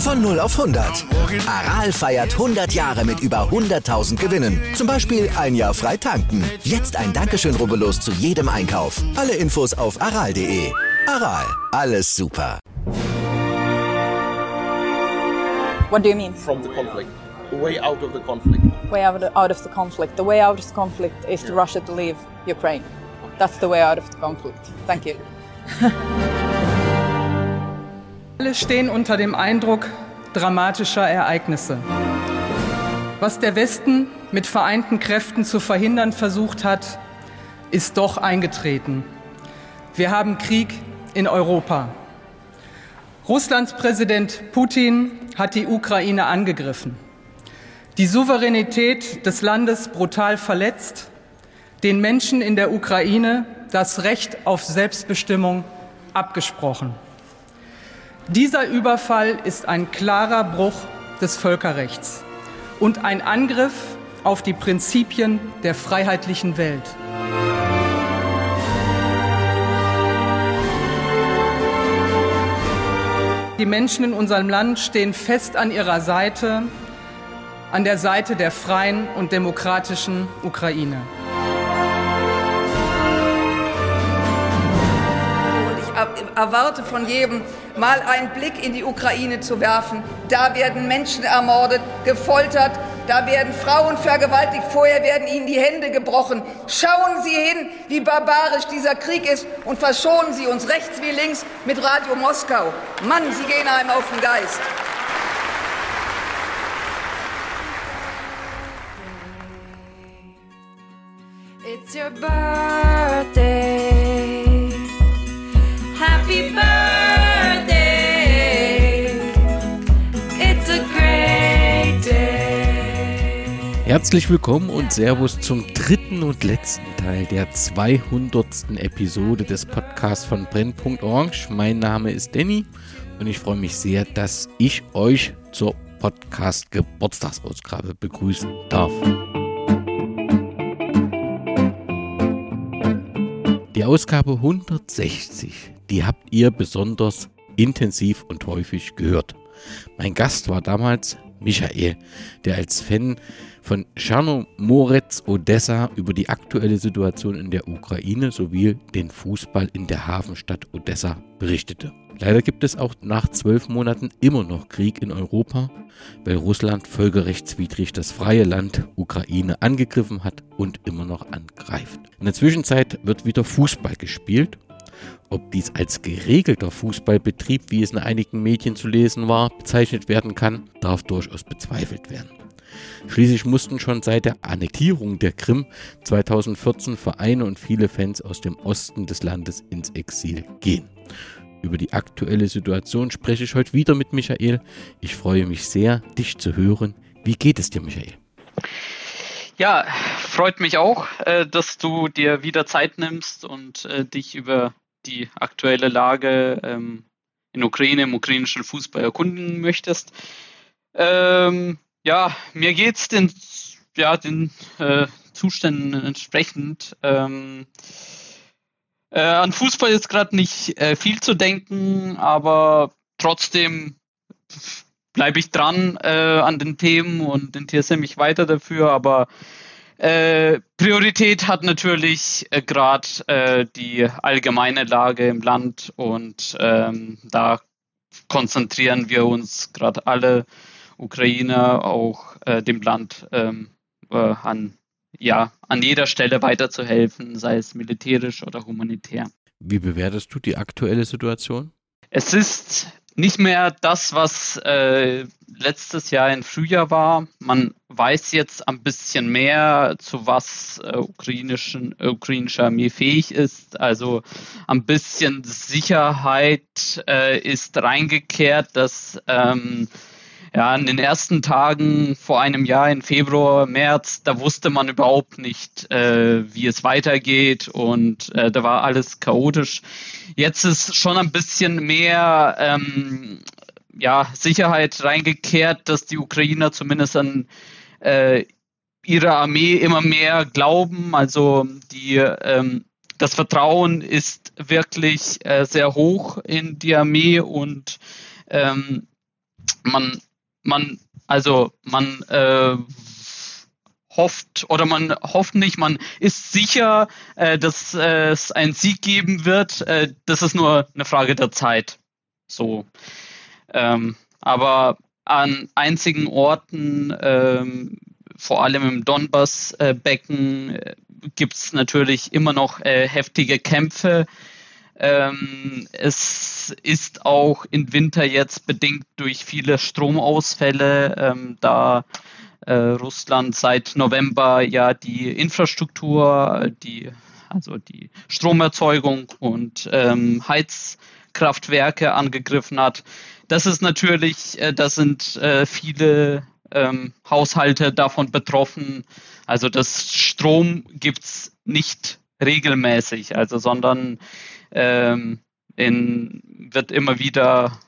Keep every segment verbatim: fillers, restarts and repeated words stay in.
Von null auf hundert. Aral feiert hundert Jahre mit über hunderttausend Gewinnen. Zum Beispiel ein Jahr frei tanken. Jetzt ein Dankeschön, rubbellos zu jedem Einkauf. Alle Infos auf aral punkt de. Aral, alles super. What do you mean? From the conflict. The way out of the conflict. Way out of the, out of the conflict. The way out of the conflict is to Russia to leave Ukraine. That's the way out of the conflict. Thank you. Alle stehen unter dem Eindruck dramatischer Ereignisse. Was der Westen mit vereinten Kräften zu verhindern versucht hat, ist doch eingetreten. Wir haben Krieg in Europa. Russlands Präsident Putin hat die Ukraine angegriffen, die Souveränität des Landes brutal verletzt, den Menschen in der Ukraine das Recht auf Selbstbestimmung abgesprochen. Dieser Überfall ist ein klarer Bruch des Völkerrechts und ein Angriff auf die Prinzipien der freiheitlichen Welt. Die Menschen in unserem Land stehen fest an ihrer Seite, an der Seite der freien und demokratischen Ukraine. Und ich erwarte von jedem, mal einen Blick in die Ukraine zu werfen. Da werden Menschen ermordet, gefoltert, da werden Frauen vergewaltigt, vorher werden ihnen die Hände gebrochen. Schauen Sie hin, wie barbarisch dieser Krieg ist und verschonen Sie uns rechts wie links mit Radio Moskau. Mann, Sie gehen einem auf den Geist. It's your birthday. Happy birthday. It's a great day. Herzlich willkommen und Servus zum dritten und letzten Teil der zweihundertsten Episode des Podcasts von Brennpunkt Orange. Mein Name ist Danny und ich freue mich sehr, dass ich euch zur Podcast-Geburtstagsausgabe begrüßen darf. Die Ausgabe hundertsechzig, die habt ihr besonders intensiv und häufig gehört. Mein Gast war damals Michael, der als Fan von Tschernomorets Odessa über die aktuelle Situation in der Ukraine sowie den Fußball in der Hafenstadt Odessa berichtete. Leider gibt es auch nach zwölf Monaten immer noch Krieg in Europa, weil Russland völkerrechtswidrig das freie Land Ukraine angegriffen hat und immer noch angreift. In der Zwischenzeit wird wieder Fußball gespielt. Ob dies als geregelter Fußballbetrieb, wie es in einigen Medien zu lesen war, bezeichnet werden kann, darf durchaus bezweifelt werden. Schließlich mussten schon seit der Annektierung der Krim zweitausendvierzehn Vereine und viele Fans aus dem Osten des Landes ins Exil gehen. Über die aktuelle Situation spreche ich heute wieder mit Michael. Ich freue mich sehr, dich zu hören. Wie geht es dir, Michael? Ja, freut mich auch, dass du dir wieder Zeit nimmst und dich über die aktuelle Lage in Ukraine, im ukrainischen Fußball erkunden möchtest. Ähm, ja, mir geht's den, ja, den äh, Zuständen entsprechend. Ähm, äh, an Fußball ist gerade nicht äh, viel zu denken, aber trotzdem bleibe ich dran äh, an den Themen und interessiere mich weiter dafür, aber äh, Priorität hat natürlich äh, gerade äh, die allgemeine Lage im Land und ähm, da konzentrieren wir uns gerade alle Ukrainer, auch äh, dem Land ähm, äh, an, ja, an jeder Stelle weiterzuhelfen, sei es militärisch oder humanitär. Wie bewertest du die aktuelle Situation? Es ist nicht mehr das, was äh, letztes Jahr im Frühjahr war. Man weiß jetzt ein bisschen mehr, zu was äh, ukrainischen, äh, ukrainische Armee fähig ist. Also ein bisschen Sicherheit äh, ist reingekehrt, dass ähm, ja, in den ersten Tagen vor einem Jahr, im Februar, März, da wusste man überhaupt nicht, äh, wie es weitergeht und äh, da war alles chaotisch. Jetzt ist schon ein bisschen mehr ähm, ja, Sicherheit reingekehrt, dass die Ukrainer zumindest an äh, ihre Armee immer mehr glauben. Also die, ähm, das Vertrauen ist wirklich äh, sehr hoch in die Armee und ähm, man, man, also man äh, hofft oder man hofft nicht, man ist sicher, äh, dass äh, es einen Sieg geben wird. Äh, das ist nur eine Frage der Zeit. So. Ähm, aber an einzigen Orten, ähm, vor allem im Donbass-Becken, äh, gibt es natürlich immer noch äh, heftige Kämpfe. Ähm, es ist auch im Winter jetzt bedingt durch viele Stromausfälle, ähm, da äh, Russland seit November ja die Infrastruktur, die, also die Stromerzeugung und ähm, Heizkraftwerke angegriffen hat. Das ist natürlich, äh, da sind äh, viele ähm, Haushalte davon betroffen. Also das Strom gibt's nicht regelmäßig, also sondern ähm, in, wird immer wieder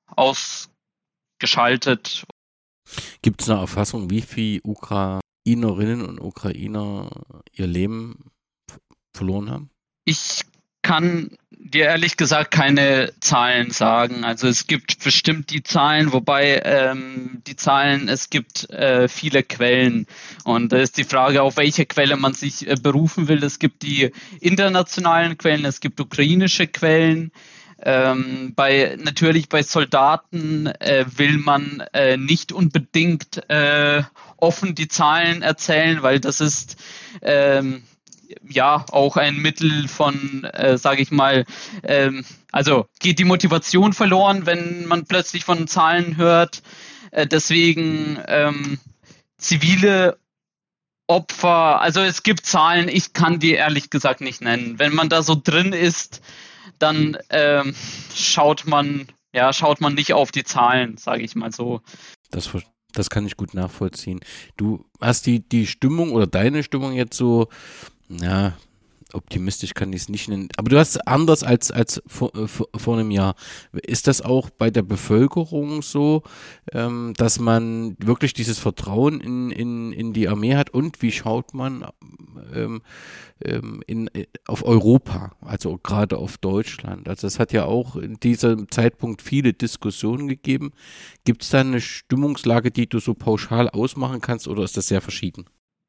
ausgeschaltet. Gibt es eine Erfassung, wie viele Ukrainerinnen und Ukrainer ihr Leben f- verloren haben? Ich kann dir ehrlich gesagt keine Zahlen sagen. Also es gibt bestimmt die Zahlen, wobei ähm, die Zahlen, es gibt äh, viele Quellen. Und da ist die Frage, auf welche Quelle man sich äh, berufen will. Es gibt die internationalen Quellen, es gibt ukrainische Quellen. Ähm, bei natürlich bei Soldaten äh, will man äh, nicht unbedingt äh, offen die Zahlen erzählen, weil das ist ähm, ja auch ein Mittel von, äh, sage ich mal, ähm, also geht die Motivation verloren, wenn man plötzlich von Zahlen hört. Äh, deswegen ähm, zivile Opfer, also es gibt Zahlen, ich kann die ehrlich gesagt nicht nennen. Wenn man da so drin ist, dann ähm, schaut man, ja, schaut man nicht auf die Zahlen, sage ich mal so. Das, ver- das kann ich gut nachvollziehen. Du hast die, die Stimmung oder deine Stimmung jetzt so, ja, optimistisch kann ich es nicht nennen, aber du hast anders als, als vor, äh, vor, vor einem Jahr. Ist das auch bei der Bevölkerung so, ähm, dass man wirklich dieses Vertrauen in, in, in die Armee hat und wie schaut man ähm, ähm, in, äh, auf Europa, also gerade auf Deutschland? Also es hat ja auch in diesem Zeitpunkt viele Diskussionen gegeben. Gibt es da eine Stimmungslage, die du so pauschal ausmachen kannst oder ist das sehr verschieden?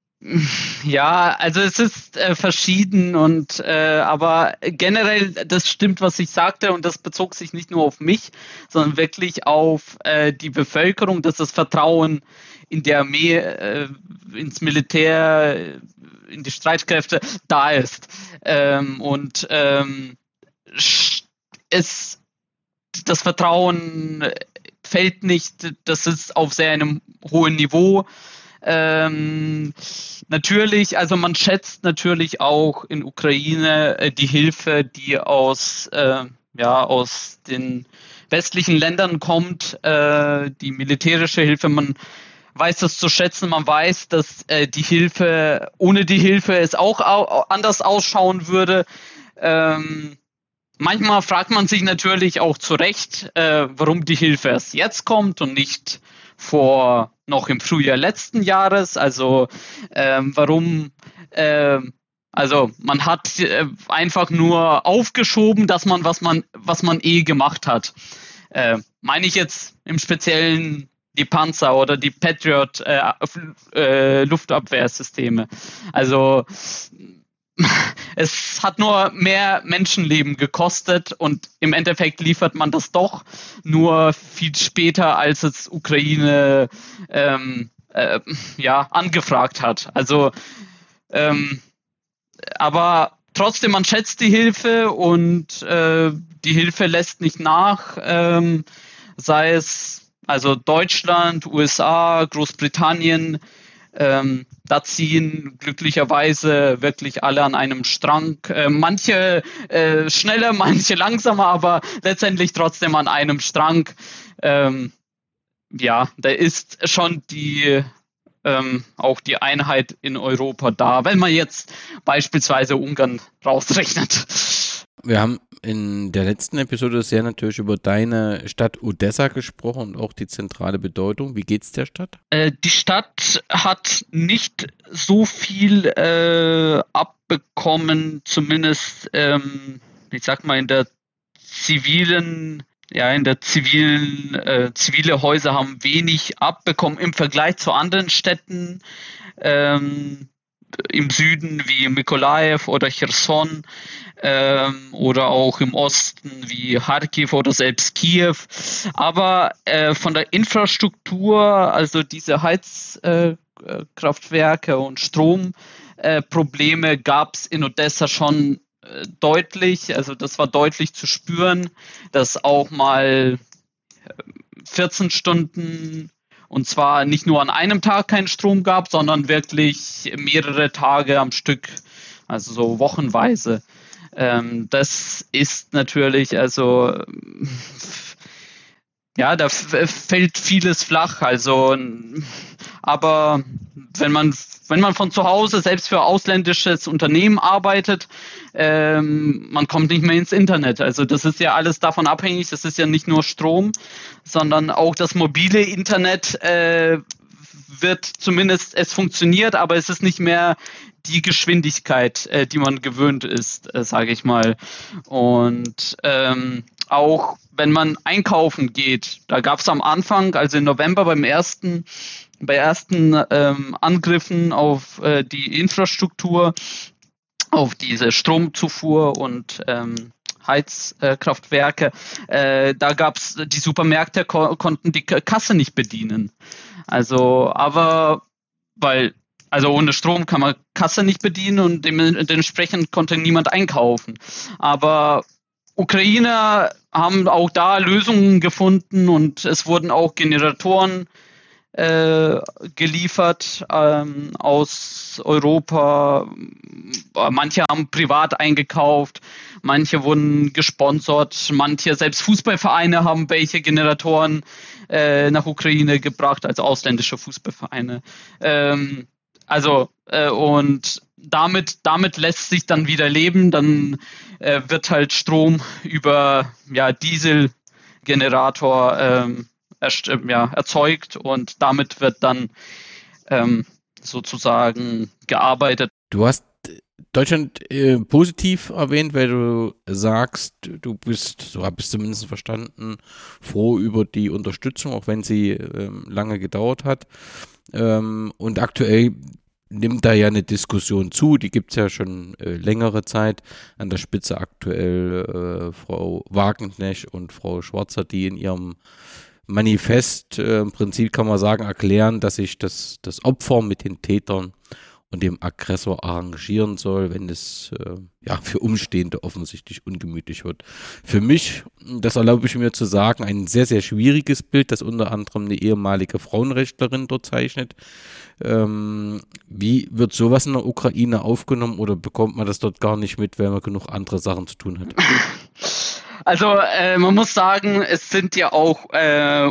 Ja, also es ist äh, verschieden und äh, aber generell, das stimmt, was ich sagte und das bezog sich nicht nur auf mich, sondern wirklich auf äh, die Bevölkerung, dass das Vertrauen in die Armee, äh, ins Militär, äh, in die Streitkräfte da ist. Ähm, und ähm, sch- es das Vertrauen fällt nicht, das ist auf sehr einem hohen Niveau. Ähm, natürlich, also man schätzt natürlich auch in Ukraine äh, die Hilfe, die aus, äh, ja, aus den westlichen Ländern kommt, äh, die militärische Hilfe. Man weiß das zu schätzen, man weiß, dass äh, die Hilfe, ohne die Hilfe es auch au- anders ausschauen würde. Ähm, manchmal fragt man sich natürlich auch zu Recht, äh, warum die Hilfe erst jetzt kommt und nicht vor noch im Frühjahr letzten Jahres. Also ähm, warum, ähm, also man hat äh, einfach nur aufgeschoben, dass man was man was man eh gemacht hat. Äh, meine ich jetzt im Speziellen die Panzer oder die Patriot äh, äh, Luftabwehrsysteme. Also es hat nur mehr Menschenleben gekostet und im Endeffekt liefert man das doch nur viel später, als es Ukraine ähm, äh, ja, angefragt hat. Also, ähm, aber trotzdem, man schätzt die Hilfe und äh, die Hilfe lässt nicht nach, ähm, sei es also Deutschland, U S A, Großbritannien. Ähm, da ziehen glücklicherweise wirklich alle an einem Strang. Äh, manche äh, schneller, manche langsamer, aber letztendlich trotzdem an einem Strang. Ähm, ja, da ist schon die ähm, auch die Einheit in Europa da, wenn man jetzt beispielsweise Ungarn rausrechnet. Wir haben in der letzten Episode sehr natürlich über deine Stadt Odessa gesprochen und auch die zentrale Bedeutung. Wie geht's der Stadt? Äh, die Stadt hat nicht so viel äh, abbekommen, zumindest, ähm, ich sag mal, in der zivilen, ja, in der zivilen, äh, zivile Häuser haben wenig abbekommen im Vergleich zu anderen Städten ähm, im Süden wie Mykolajiw oder Cherson ähm, oder auch im Osten wie Charkiw oder selbst Kiew. Aber äh, von der Infrastruktur, also diese Heizkraftwerke äh, und Stromprobleme äh, gab es in Odessa schon äh, deutlich. Also das war deutlich zu spüren, dass auch mal vierzehn Stunden und zwar nicht nur an einem Tag keinen Strom gab, sondern wirklich mehrere Tage am Stück, also so wochenweise. Ähm, das ist natürlich, also ja, da f- fällt vieles flach. Also, aber wenn man wenn man von zu Hause selbst für ausländisches Unternehmen arbeitet, ähm, man kommt nicht mehr ins Internet. Also das ist ja alles davon abhängig. Das ist ja nicht nur Strom, sondern auch das mobile Internet äh, wird zumindest, es funktioniert, aber es ist nicht mehr die Geschwindigkeit, äh, die man gewöhnt ist, äh, sage ich mal. Und ähm, auch wenn man einkaufen geht, da gab es am Anfang, also im November beim ersten, bei ersten ähm, Angriffen auf äh, die Infrastruktur, auf diese Stromzufuhr und ähm, Heizkraftwerke, äh, da gab es, die Supermärkte ko- konnten die K- Kasse nicht bedienen. Also, aber, weil, also ohne Strom kann man Kasse nicht bedienen und dem, dementsprechend konnte niemand einkaufen. Aber Ukrainer haben auch da Lösungen gefunden und es wurden auch Generatoren äh, geliefert ähm, aus Europa. Manche haben privat eingekauft, manche wurden gesponsert, manche, selbst Fußballvereine haben welche Generatoren äh, nach Ukraine gebracht, also ausländische Fußballvereine. Ähm, also äh, und damit, damit lässt sich dann wieder leben, dann äh, wird halt Strom über ja, Dieselgenerator ähm, erst, ja, erzeugt und damit wird dann ähm, sozusagen gearbeitet. Du hast Deutschland äh, positiv erwähnt, weil du sagst, du bist, so habe ich es zumindest verstanden, froh über die Unterstützung, auch wenn sie ähm, lange gedauert hat. Ähm, und aktuell nimmt da ja eine Diskussion zu, die gibt es ja schon äh, längere Zeit. An der Spitze aktuell äh, Frau Wagenknecht und Frau Schwarzer, die in ihrem Manifest äh, im Prinzip kann man sagen, erklären, dass sich das, das Opfer mit den Tätern und dem Aggressor arrangieren soll, wenn es äh, ja für Umstehende offensichtlich ungemütlich wird. Für mich, das erlaube ich mir zu sagen, ein sehr, sehr schwieriges Bild, das unter anderem eine ehemalige Frauenrechtlerin dort zeichnet. Ähm, wie wird sowas in der Ukraine aufgenommen oder bekommt man das dort gar nicht mit, weil man genug andere Sachen zu tun hat? Also äh, man muss sagen, es sind ja auch äh,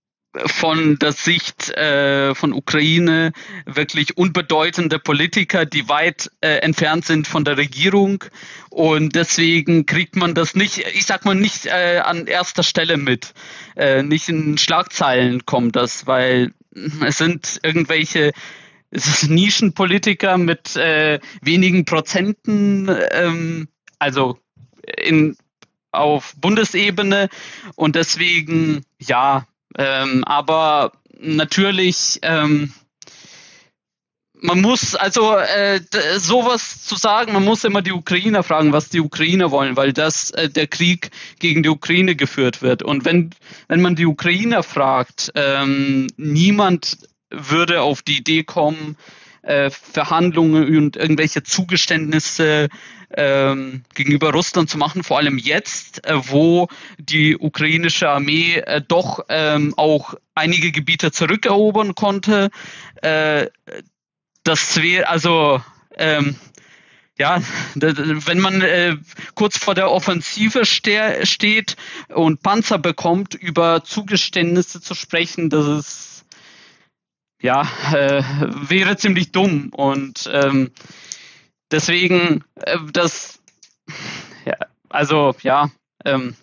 von der Sicht äh, von Ukraine wirklich unbedeutende Politiker, die weit äh, entfernt sind von der Regierung und deswegen kriegt man das nicht, ich sag mal nicht äh, an erster Stelle mit, äh, nicht in Schlagzeilen kommt das, weil es sind irgendwelche es ist Nischenpolitiker mit äh, wenigen Prozenten, ähm, also in auf Bundesebene und deswegen, ja, ähm, aber natürlich, ähm, man muss, also äh, d- sowas zu sagen, man muss immer die Ukrainer fragen, was die Ukrainer wollen, weil das äh, der Krieg gegen die Ukraine geführt wird. Und wenn, wenn man die Ukrainer fragt, ähm, niemand würde auf die Idee kommen, äh, Verhandlungen und irgendwelche Zugeständnisse ähm, gegenüber Russland zu machen, vor allem jetzt, äh, wo die ukrainische Armee äh, doch ähm, auch einige Gebiete zurückerobern konnte. Äh, das wäre, also ähm, ja, wenn man äh, kurz vor der Offensive ste- steht und Panzer bekommt, über Zugeständnisse zu sprechen, das ist ja, äh, wäre ziemlich dumm und ähm, deswegen äh, das, ja, also ja, ähm,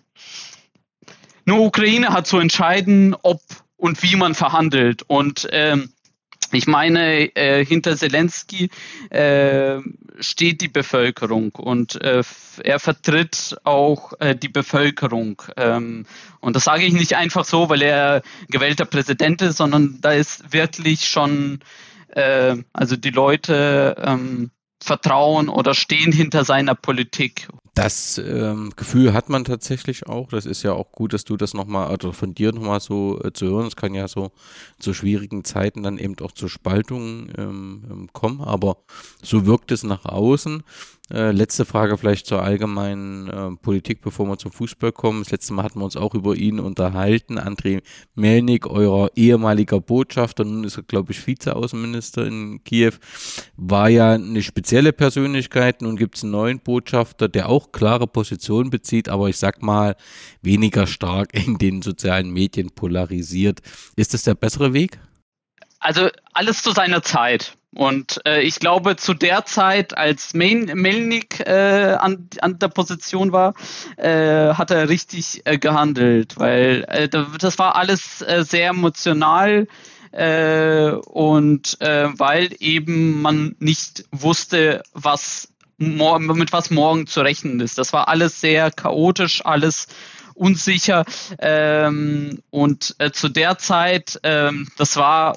nur Ukraine hat zu entscheiden, ob und wie man verhandelt und ähm, Ich meine, äh, hinter Zelensky äh, steht die Bevölkerung und äh, er vertritt auch äh, die Bevölkerung. Ähm, und das sage ich nicht einfach so, weil er gewählter Präsident ist, sondern da ist wirklich schon, äh, also die Leute ähm, vertrauen oder stehen hinter seiner Politik. Das ähm, Gefühl hat man tatsächlich auch. Das ist ja auch gut, dass du das nochmal, also von dir nochmal so äh, zu hören. Es kann ja so zu schwierigen Zeiten dann eben auch zur Spaltung ähm, kommen, aber so wirkt es nach außen. Äh, letzte Frage vielleicht zur allgemeinen äh, Politik, bevor wir zum Fußball kommen. Das letzte Mal hatten wir uns auch über ihn unterhalten. Andrei Melnik, euer ehemaliger Botschafter, nun ist er, glaube ich, Vizeaußenminister in Kiew, war ja eine spezielle Persönlichkeit. Nun gibt es einen neuen Botschafter, der auch klare Position bezieht, aber ich sag mal, weniger stark in den sozialen Medien polarisiert. Ist das der bessere Weg? Also alles zu seiner Zeit. Und äh, ich glaube, zu der Zeit, als Melnik äh, an, an der Position war, äh, hat er richtig äh, gehandelt, weil äh, das war alles äh, sehr emotional äh, und äh, weil eben man nicht wusste, was mor- mit was morgen zu rechnen ist. Das war alles sehr chaotisch, alles unsicher ähm, und äh, zu der Zeit, ähm, das war,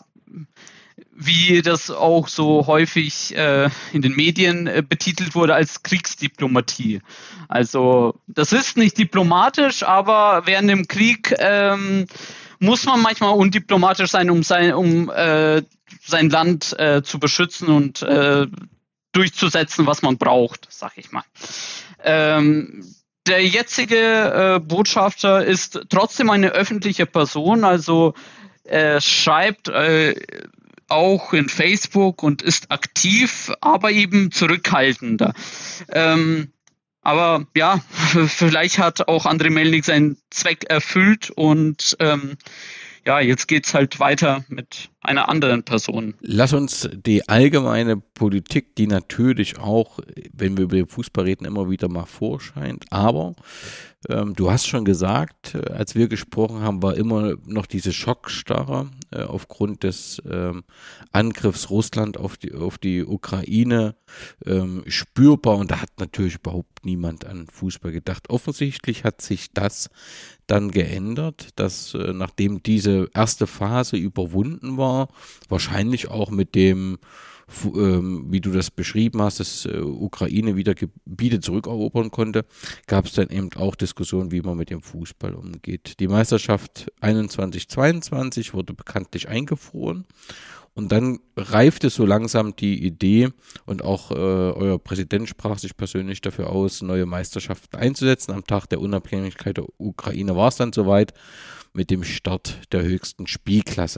wie das auch so häufig äh, in den Medien äh, betitelt wurde, als Kriegsdiplomatie. Also das ist nicht diplomatisch, aber während dem Krieg ähm, muss man manchmal undiplomatisch sein, um sein, um, äh, sein Land äh, zu beschützen und äh, durchzusetzen, was man braucht, sag ich mal. Ähm, der jetzige äh, Botschafter ist trotzdem eine öffentliche Person, also er schreibt äh, auch in Facebook und ist aktiv, aber eben zurückhaltender. Ähm, aber ja, vielleicht hat auch Andrei Melnik seinen Zweck erfüllt und ähm, ja, jetzt geht's halt weiter mit einer anderen Person. Lass uns die allgemeine Politik, die natürlich auch, wenn wir über den Fußball reden, immer wieder mal vorscheint, aber ähm, du hast schon gesagt, äh, als wir gesprochen haben, war immer noch diese Schockstarre äh, aufgrund des ähm, Angriffs Russland auf die, auf die Ukraine ähm, spürbar und da hat natürlich überhaupt niemand an Fußball gedacht. Offensichtlich hat sich das dann geändert, dass äh, nachdem diese erste Phase überwunden war, wahrscheinlich auch mit dem, ähm, wie du das beschrieben hast, dass äh, Ukraine wieder Gebiete zurückerobern konnte, gab es dann eben auch Diskussionen, wie man mit dem Fußball umgeht. Die Meisterschaft einundzwanzig zweiundzwanzig wurde bekanntlich eingefroren. Und dann reifte so langsam die Idee und auch äh, euer Präsident sprach sich persönlich dafür aus, neue Meisterschaften einzusetzen. Am Tag der Unabhängigkeit der Ukraine war es dann soweit mit dem Start der höchsten Spielklasse.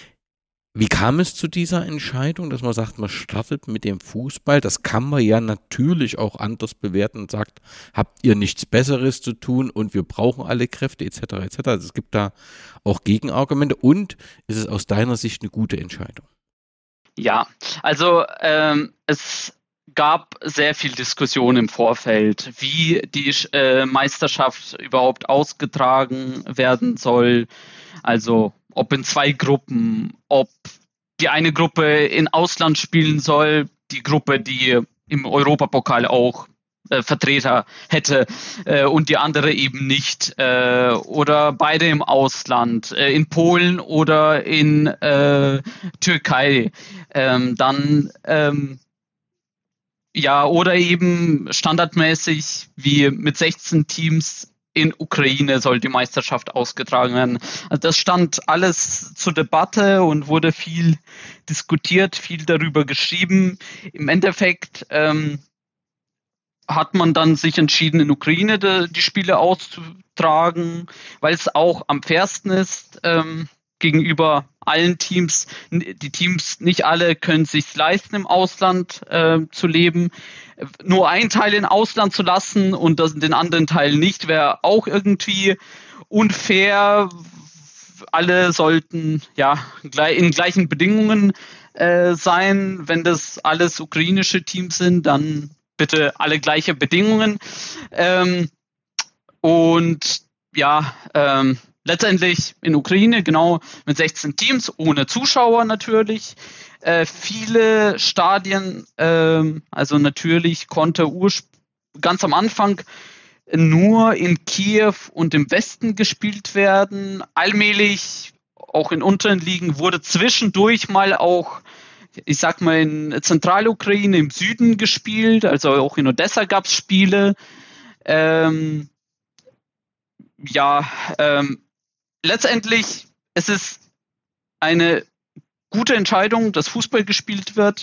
Wie kam es zu dieser Entscheidung, dass man sagt, man startet mit dem Fußball? Das kann man ja natürlich auch anders bewerten und sagt, habt ihr nichts Besseres zu tun und wir brauchen alle Kräfte et cetera et cetera. Also es gibt da auch Gegenargumente und ist es aus deiner Sicht eine gute Entscheidung? Ja, also ähm, es gab sehr viel Diskussion im Vorfeld, wie die äh, Meisterschaft überhaupt ausgetragen werden soll. Also ob in zwei Gruppen, ob die eine Gruppe in Ausland spielen soll, die Gruppe, die im Europapokal auch äh, Vertreter hätte äh, und die andere eben nicht. Äh, oder beide im Ausland, äh, in Polen oder in äh, Türkei. Ähm, dann ähm, ja, oder eben standardmäßig wie mit sechzehn Teams in Ukraine soll die Meisterschaft ausgetragen werden. Also das stand alles zur Debatte und wurde viel diskutiert, viel darüber geschrieben. Im Endeffekt ähm, hat man dann sich entschieden, in Ukraine de, die Spiele auszutragen, weil es auch am fairsten ist ähm, gegenüber allen Teams. Die Teams, nicht alle können es sich leisten, im Ausland äh, zu leben. Nur einen Teil im Ausland zu lassen und das, den anderen Teil nicht, wäre auch irgendwie unfair. Alle sollten ja in gleichen Bedingungen äh, sein. Wenn das alles ukrainische Teams sind, dann bitte alle gleiche Bedingungen. Ähm, und ja, ähm, letztendlich in Ukraine, genau, mit sechzehn Teams, ohne Zuschauer natürlich. Äh, viele Stadien, äh, also natürlich konnte urspr- ganz am Anfang nur in Kiew und im Westen gespielt werden. Allmählich, auch in unteren Ligen, wurde zwischendurch mal auch, ich sag mal, in Zentralukraine im Süden gespielt, also auch in Odessa gab es Spiele. Ähm, ja, ähm, letztendlich es ist eine gute Entscheidung, dass Fußball gespielt wird,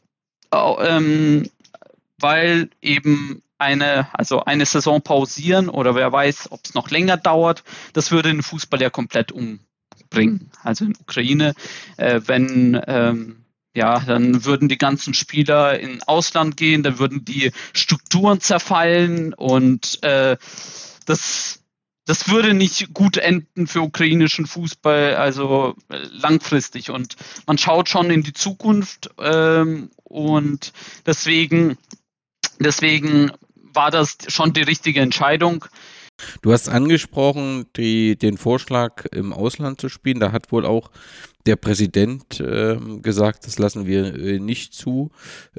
ähm, weil eben eine, also eine Saison pausieren oder wer weiß, ob es noch länger dauert, das würde den Fußball ja komplett umbringen. Also in Ukraine, äh, wenn ähm, ja, dann würden die ganzen Spieler in Ausland gehen, dann würden die Strukturen zerfallen und äh, das Das würde nicht gut enden für ukrainischen Fußball, also langfristig. Und man schaut schon in die Zukunft ähm, und deswegen, deswegen war das schon die richtige Entscheidung. Du hast angesprochen, die, den Vorschlag im Ausland zu spielen. Da hat wohl auch der Präsident äh, gesagt, das lassen wir äh, nicht zu,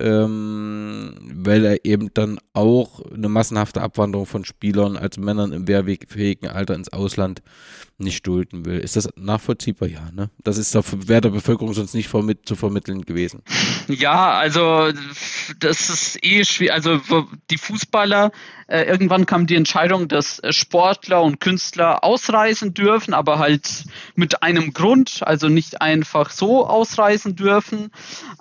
ähm, weil er eben dann auch eine massenhafte Abwanderung von Spielern, also Männern im wehrfähigen Alter ins Ausland nicht dulden will. Ist das nachvollziehbar? Ja, ne? Das ist wäre der Bevölkerung sonst nicht vermitt, zu vermitteln gewesen. Ja, also das ist eh schwierig. Also die Fußballer, äh, irgendwann kam die Entscheidung, dass Sportler und Künstler ausreisen dürfen, aber halt mit einem Grund, also nicht einfach so ausreisen dürfen.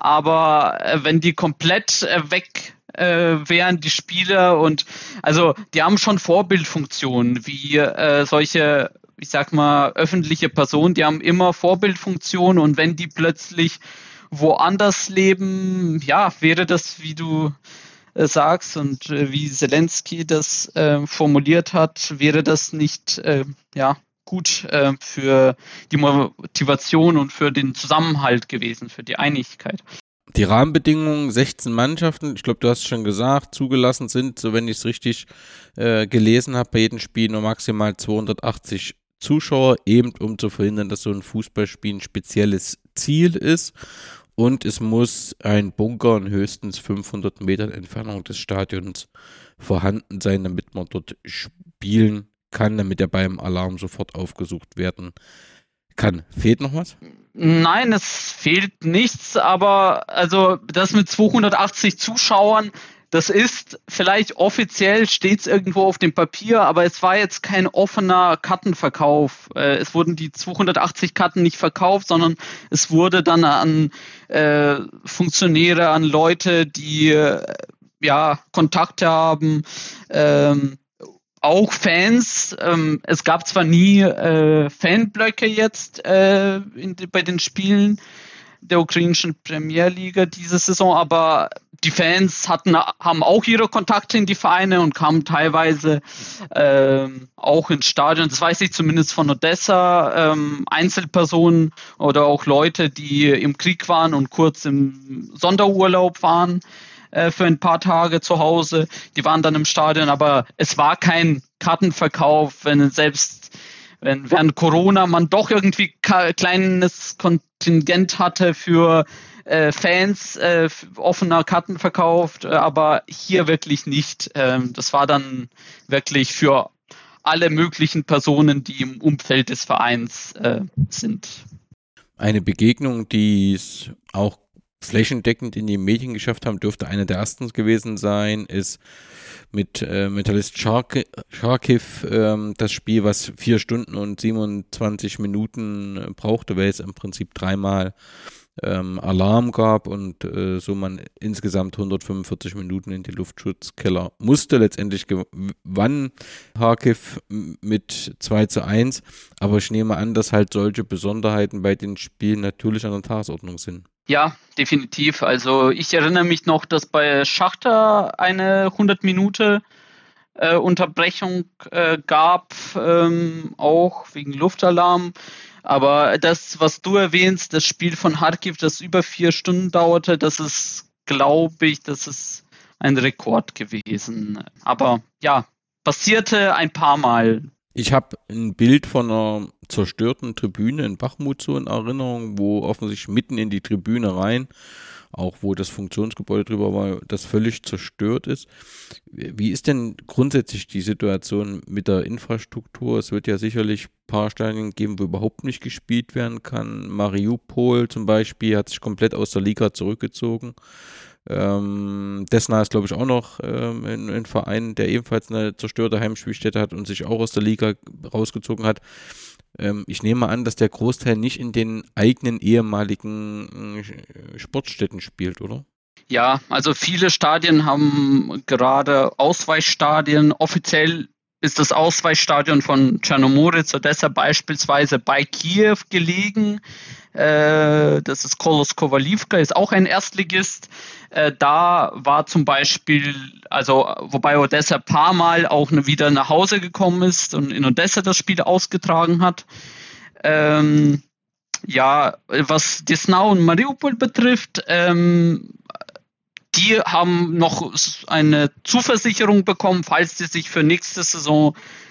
Aber äh, wenn die komplett äh, weg äh, wären, die Spieler, und also die haben schon Vorbildfunktionen, wie äh, solche, ich sag mal, öffentliche Personen, die haben immer Vorbildfunktionen, und wenn die plötzlich woanders leben, ja, wäre das, wie du äh, sagst und äh, wie Zelensky das äh, formuliert hat, wäre das nicht äh, ja, gut äh, für die Motivation und für den Zusammenhalt gewesen, für die Einigkeit. Die Rahmenbedingungen, sechzehn Mannschaften, ich glaube, du hast es schon gesagt, zugelassen sind, so wenn ich es richtig äh, gelesen habe, bei jedem Spiel nur maximal zweihundertachtzig Zuschauer, eben um zu verhindern, dass so ein Fußballspiel ein spezielles Ziel ist, und es muss ein Bunker in höchstens fünfhundert Metern Entfernung des Stadions vorhanden sein, damit man dort spielen kann, damit er beim Alarm sofort aufgesucht werden kann. Fehlt noch was? Nein, es fehlt nichts, aber also das mit zweihundertachtzig Zuschauern, das ist vielleicht offiziell, steht es irgendwo auf dem Papier, aber es war jetzt kein offener Kartenverkauf. Äh, es wurden die zweihundertachtzig Karten nicht verkauft, sondern es wurde dann an äh, Funktionäre, an Leute, die äh, ja Kontakte haben, ähm, auch Fans. Ähm, es gab zwar nie äh, Fanblöcke jetzt äh, in, bei den Spielen der ukrainischen Premierliga diese Saison, aber die Fans hatten, haben auch ihre Kontakte in die Vereine und kamen teilweise ähm, auch ins Stadion. Das weiß ich zumindest von Odessa. Ähm, Einzelpersonen oder auch Leute, die im Krieg waren und kurz im Sonderurlaub waren äh, für ein paar Tage zu Hause. Die waren dann im Stadion, aber es war kein Kartenverkauf, wenn selbst wenn während Corona man doch irgendwie ein kleines Kontingent hatte für äh, Fans, äh, offener Karten verkauft, äh, aber hier wirklich nicht. Ähm, das war dann wirklich für alle möglichen Personen, die im Umfeld des Vereins äh, sind. Eine Begegnung, die es auch flächendeckend in die Medien geschafft haben, dürfte eine der ersten gewesen sein, ist mit äh, Metallist Charkiw ähm, das Spiel, was vier Stunden und siebenundzwanzig Minuten äh, brauchte, weil es im Prinzip dreimal ähm, Alarm gab und äh, so man insgesamt hundertfünfundvierzig Minuten in die Luftschutzkeller musste. Letztendlich gewann Charkiw mit zwei zu eins, aber ich nehme an, dass halt solche Besonderheiten bei den Spielen natürlich an der Tagesordnung sind. Ja, definitiv. Also ich erinnere mich noch, dass bei Schachtar eine hundert Minuten äh, Unterbrechung äh, gab, ähm, auch wegen Luftalarm. Aber das, was du erwähnst, das Spiel von Charkiw, das über vier Stunden dauerte, das ist, glaube ich, das ist ein Rekord gewesen. Aber ja, passierte ein paar Mal. Ich habe ein Bild von einer zerstörten Tribüne in Bachmut so in Erinnerung, wo offensichtlich mitten in die Tribüne rein, auch wo das Funktionsgebäude drüber war, das völlig zerstört ist. Wie ist denn grundsätzlich die Situation mit der Infrastruktur? Es wird ja sicherlich ein paar Stadien geben, wo überhaupt nicht gespielt werden kann. Mariupol zum Beispiel hat sich komplett aus der Liga zurückgezogen. Ähm, Desna ist, glaube ich, auch noch ähm, ein, ein Verein, der ebenfalls eine zerstörte Heimspielstätte hat und sich auch aus der Liga rausgezogen hat. Ähm, ich nehme an, dass der Großteil nicht in den eigenen ehemaligen äh, Sportstätten spielt, oder? Ja, also viele Stadien haben gerade Ausweichstadien. Offiziell ist das Ausweichstadion von Tschernomoritz Odessa beispielsweise bei Kiew gelegen. Äh, das ist Kolos Kowalivka, ist auch ein Erstligist. Äh, da war zum Beispiel, also wobei Odessa ein paar Mal auch ne, wieder nach Hause gekommen ist und in Odessa das Spiel ausgetragen hat. Ähm, ja, was Desna und Mariupol betrifft, ähm, die haben noch eine Zuversicherung bekommen, falls sie sich für nächste Saison,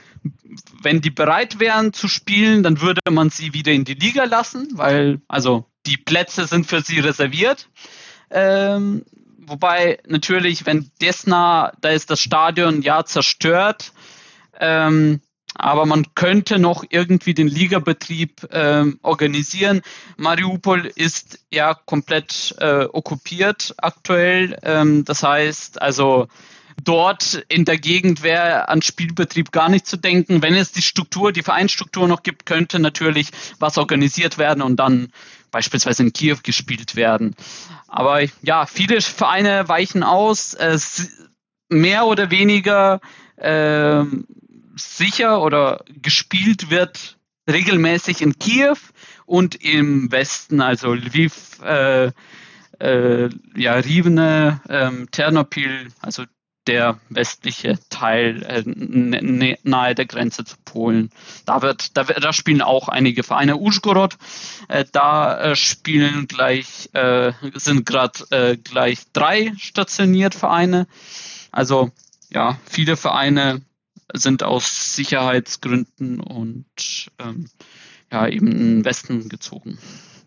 wenn die bereit wären zu spielen, dann würde man sie wieder in die Liga lassen, weil also die Plätze sind für sie reserviert. Ähm, wobei natürlich, wenn Desna, da ist das Stadion ja zerstört, ähm, aber man könnte noch irgendwie den Ligabetrieb ähm, organisieren. Mariupol ist ja komplett äh, okkupiert aktuell. Ähm, das heißt, also dort in der Gegend wäre an Spielbetrieb gar nicht zu denken. Wenn es die Struktur, die Vereinsstruktur noch gibt, könnte natürlich was organisiert werden und dann beispielsweise in Kiew gespielt werden. Aber ja, viele Vereine weichen aus, äh, mehr oder weniger äh, sicher oder gespielt wird regelmäßig in Kiew und im Westen, also Lviv, äh, äh, ja, Rivne, ähm, Ternopil, also der westliche Teil äh, n- nahe der Grenze zu Polen. Da wird, da, wird, da spielen auch einige Vereine. Uschgorod, äh, da äh, spielen gleich, äh, sind gerade äh, gleich drei stationiert Vereine. Also ja, viele Vereine sind aus Sicherheitsgründen und ähm, ja, eben in den Westen gezogen.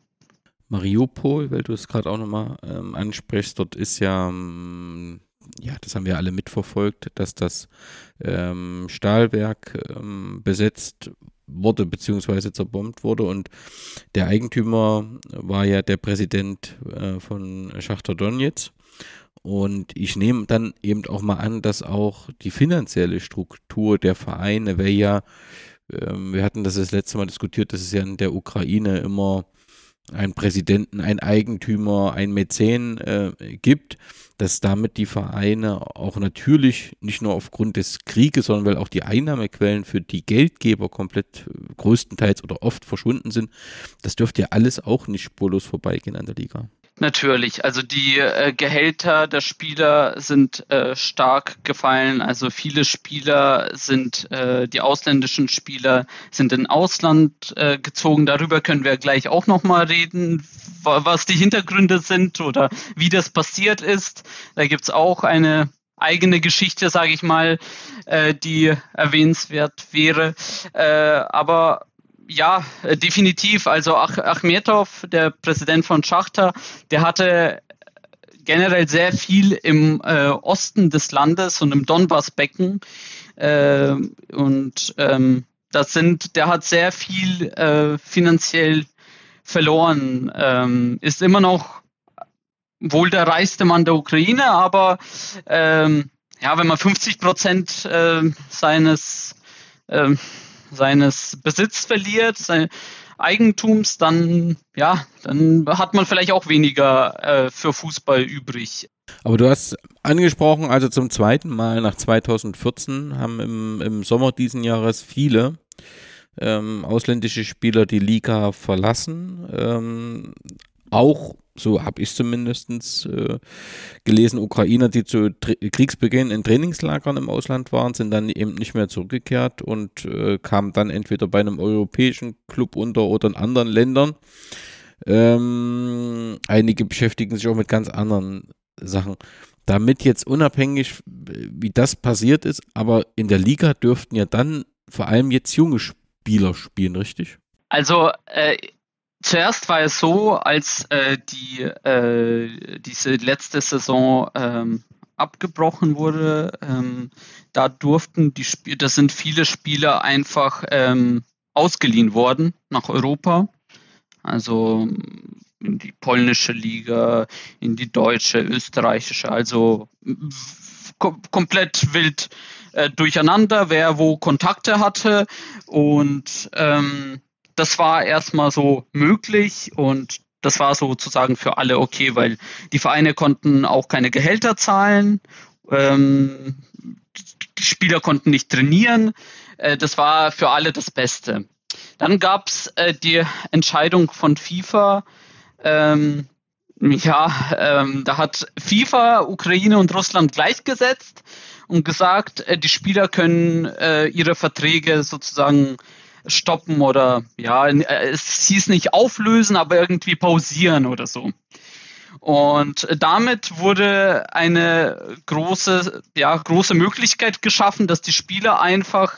Mariupol, weil du es gerade auch nochmal ähm, ansprichst, dort ist ja, ähm, ja, das haben wir alle mitverfolgt, dass das ähm, Stahlwerk ähm, besetzt wurde, beziehungsweise zerbombt wurde und der Eigentümer war ja der Präsident äh, von Schachtar Donezk. Und ich nehme dann eben auch mal an, dass auch die finanzielle Struktur der Vereine, weil ja, ähm, wir hatten das das letzte Mal diskutiert, dass es ja in der Ukraine immer einen Präsidenten, einen Eigentümer, einen Mäzen äh, gibt, dass damit die Vereine auch natürlich nicht nur aufgrund des Krieges, sondern weil auch die Einnahmequellen für die Geldgeber komplett äh, größtenteils oder oft verschwunden sind. Das dürfte ja alles auch nicht spurlos vorbeigehen an der Liga. Natürlich, also die äh, Gehälter der Spieler sind äh, stark gefallen. Also viele Spieler sind, äh, die ausländischen Spieler sind in Ausland äh, gezogen. Darüber können wir gleich auch nochmal reden, was die Hintergründe sind oder wie das passiert ist. Da gibt's auch eine eigene Geschichte, sage ich mal, äh, die erwähnenswert wäre. Äh, aber Ja, definitiv. Also Ach- Achmetov, der Präsident von Schachtar, der hatte generell sehr viel im äh, Osten des Landes und im Donbass-Becken. Äh, und ähm, das sind, der hat sehr viel äh, finanziell verloren. Ähm, ist immer noch wohl der reichste Mann der Ukraine, aber ähm, ja, wenn man fünfzig Prozent äh, seines äh, seines Besitz verliert, seines Eigentums, dann ja, dann hat man vielleicht auch weniger äh, für Fußball übrig. Aber du hast angesprochen, also zum zweiten Mal nach zweitausendvierzehn haben im, im Sommer diesen Jahres viele ähm, ausländische Spieler die Liga verlassen. Ähm, auch, so habe ich zumindest äh, gelesen, Ukrainer, die zu Tr- Kriegsbeginn in Trainingslagern im Ausland waren, sind dann eben nicht mehr zurückgekehrt und äh, kamen dann entweder bei einem europäischen Club unter oder in anderen Ländern. Ähm, einige beschäftigen sich auch mit ganz anderen Sachen. Damit jetzt unabhängig, wie das passiert ist, aber in der Liga dürften ja dann vor allem jetzt junge Spieler spielen, richtig? Also äh, zuerst war es so, als äh, die äh, diese letzte Saison ähm, abgebrochen wurde, ähm, da durften die Spieler, das sind viele Spieler einfach ähm, ausgeliehen worden nach Europa, also in die polnische Liga, in die deutsche, österreichische, also kom- komplett wild äh, durcheinander, wer wo Kontakte hatte, und ähm, das war erstmal so möglich, und das war sozusagen für alle okay, weil die Vereine konnten auch keine Gehälter zahlen, ähm, die Spieler konnten nicht trainieren, äh, das war für alle das Beste. Dann gab es äh, die Entscheidung von FIFA, ähm, ja, ähm, da hat FIFA Ukraine und Russland gleichgesetzt und gesagt, äh, die Spieler können äh, ihre Verträge sozusagen stoppen oder, ja, es hieß nicht auflösen, aber irgendwie pausieren oder so. Und damit wurde eine große, ja, große Möglichkeit geschaffen, dass die Spieler einfach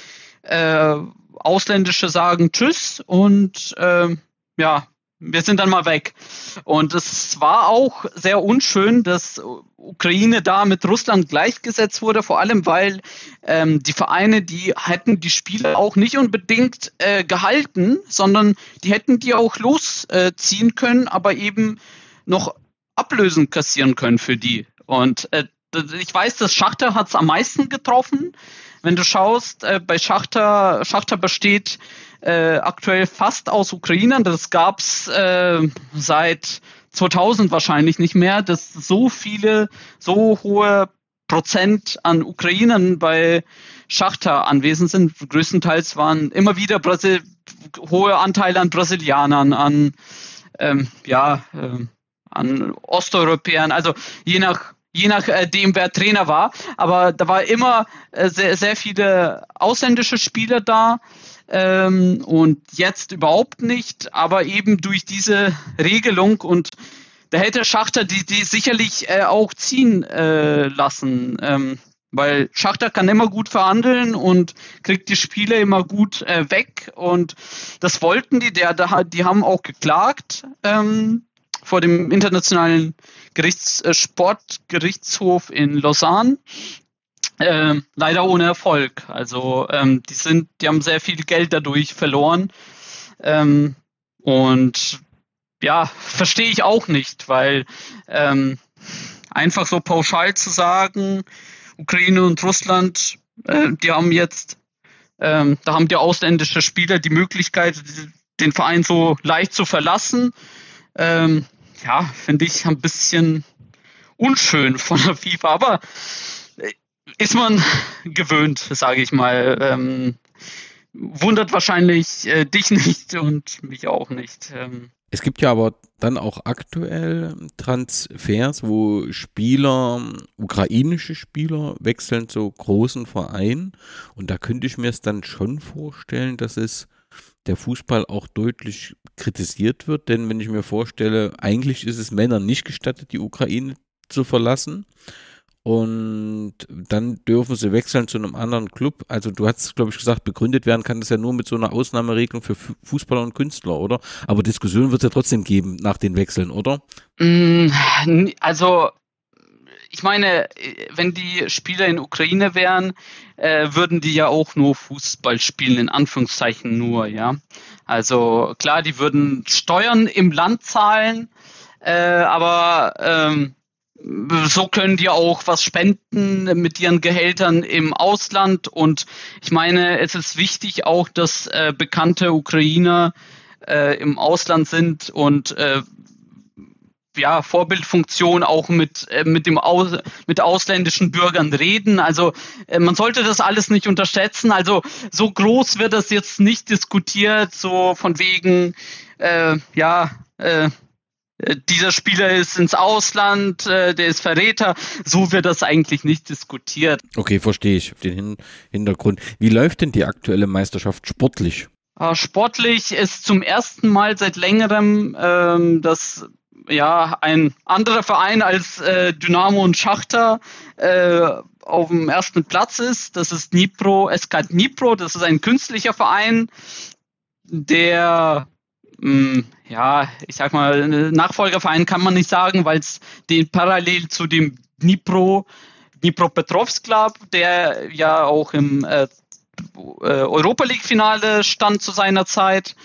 äh, Ausländische sagen Tschüss und äh, ja, wir sind dann mal weg. Und es war auch sehr unschön, dass Ukraine da mit Russland gleichgesetzt wurde, vor allem weil ähm, die Vereine, die hätten die Spieler auch nicht unbedingt äh, gehalten, sondern die hätten die auch losziehen äh, können, aber eben noch Ablösen kassieren können für die. Und äh, ich weiß, dass Schachtar hat es am meisten getroffen. Wenn du schaust, äh, bei Schachtar, Schachtar besteht äh, aktuell fast aus Ukrainern. Das gab es äh, seit zweitausend wahrscheinlich nicht mehr, dass so viele, so hohe Prozent an Ukrainern bei Schachtar anwesend sind. Größtenteils waren immer wieder Brasil- hohe Anteile an Brasilianern, an, ähm, ja, äh, an Osteuropäern, also je nach je nachdem, wer Trainer war. Aber da war immer äh, sehr, sehr viele ausländische Spieler da ähm, und jetzt überhaupt nicht, aber eben durch diese Regelung, und da hätte Schachtar die, die sicherlich äh, auch ziehen äh, lassen, ähm, weil Schachtar kann immer gut verhandeln und kriegt die Spiele immer gut äh, weg, und das wollten die, der, der, die haben auch geklagt ähm, vor dem internationalen Gerichts, äh, Sportgerichtshof in Lausanne. Äh, leider ohne Erfolg. Also ähm, die sind, die haben sehr viel Geld dadurch verloren. Ähm, und ja, verstehe ich auch nicht, weil ähm, einfach so pauschal zu sagen, Ukraine und Russland, äh, die haben jetzt, ähm, da haben die ausländische Spieler die Möglichkeit, den Verein so leicht zu verlassen. Ähm, ja, finde ich ein bisschen unschön von der FIFA, aber ist man gewöhnt, sage ich mal. Ähm, wundert wahrscheinlich äh, dich nicht und mich auch nicht. Ähm. Es gibt ja aber dann auch aktuell Transfers, wo Spieler, ukrainische Spieler, wechseln zu großen Vereinen, und da könnte ich mir es dann schon vorstellen, dass es der Fußball auch deutlich kritisiert wird, denn wenn ich mir vorstelle, eigentlich ist es Männern nicht gestattet, die Ukraine zu verlassen, und dann dürfen sie wechseln zu einem anderen Club. Also du hast, glaube ich, gesagt, begründet werden kann das ja nur mit so einer Ausnahmeregelung für Fußballer und Künstler, oder? Aber Diskussionen wird es ja trotzdem geben nach den Wechseln, oder? Also ich meine, wenn die Spieler in Ukraine wären, äh, würden die ja auch nur Fußball spielen, in Anführungszeichen nur, ja. Also klar, die würden Steuern im Land zahlen, äh, aber ähm, so können die auch was spenden mit ihren Gehältern im Ausland. Und ich meine, es ist wichtig auch, dass äh, bekannte Ukrainer äh, im Ausland sind und äh, ja, Vorbildfunktion auch mit, äh, mit dem Aus, mit ausländischen Bürgern reden. Also äh, man sollte das alles nicht unterschätzen. Also so groß wird das jetzt nicht diskutiert, so von wegen, äh, ja, äh, dieser Spieler ist ins Ausland, äh, der ist Verräter. So wird das eigentlich nicht diskutiert. Okay, verstehe ich den Hin- Hintergrund. Wie läuft denn die aktuelle Meisterschaft sportlich? Äh, sportlich ist zum ersten Mal seit längerem ähm, das ja, ein anderer Verein als äh, Dynamo und Schachtar äh, auf dem ersten Platz ist. Das ist Dnipro, S K Dnipro. Das ist ein künstlicher Verein, der, mh, ja, ich sag mal, Nachfolgerverein kann man nicht sagen, weil es den parallel zu dem Dnipro, Dnipropetrovsk gab, der ja auch im äh, Europa League-Finale stand zu seiner Zeit.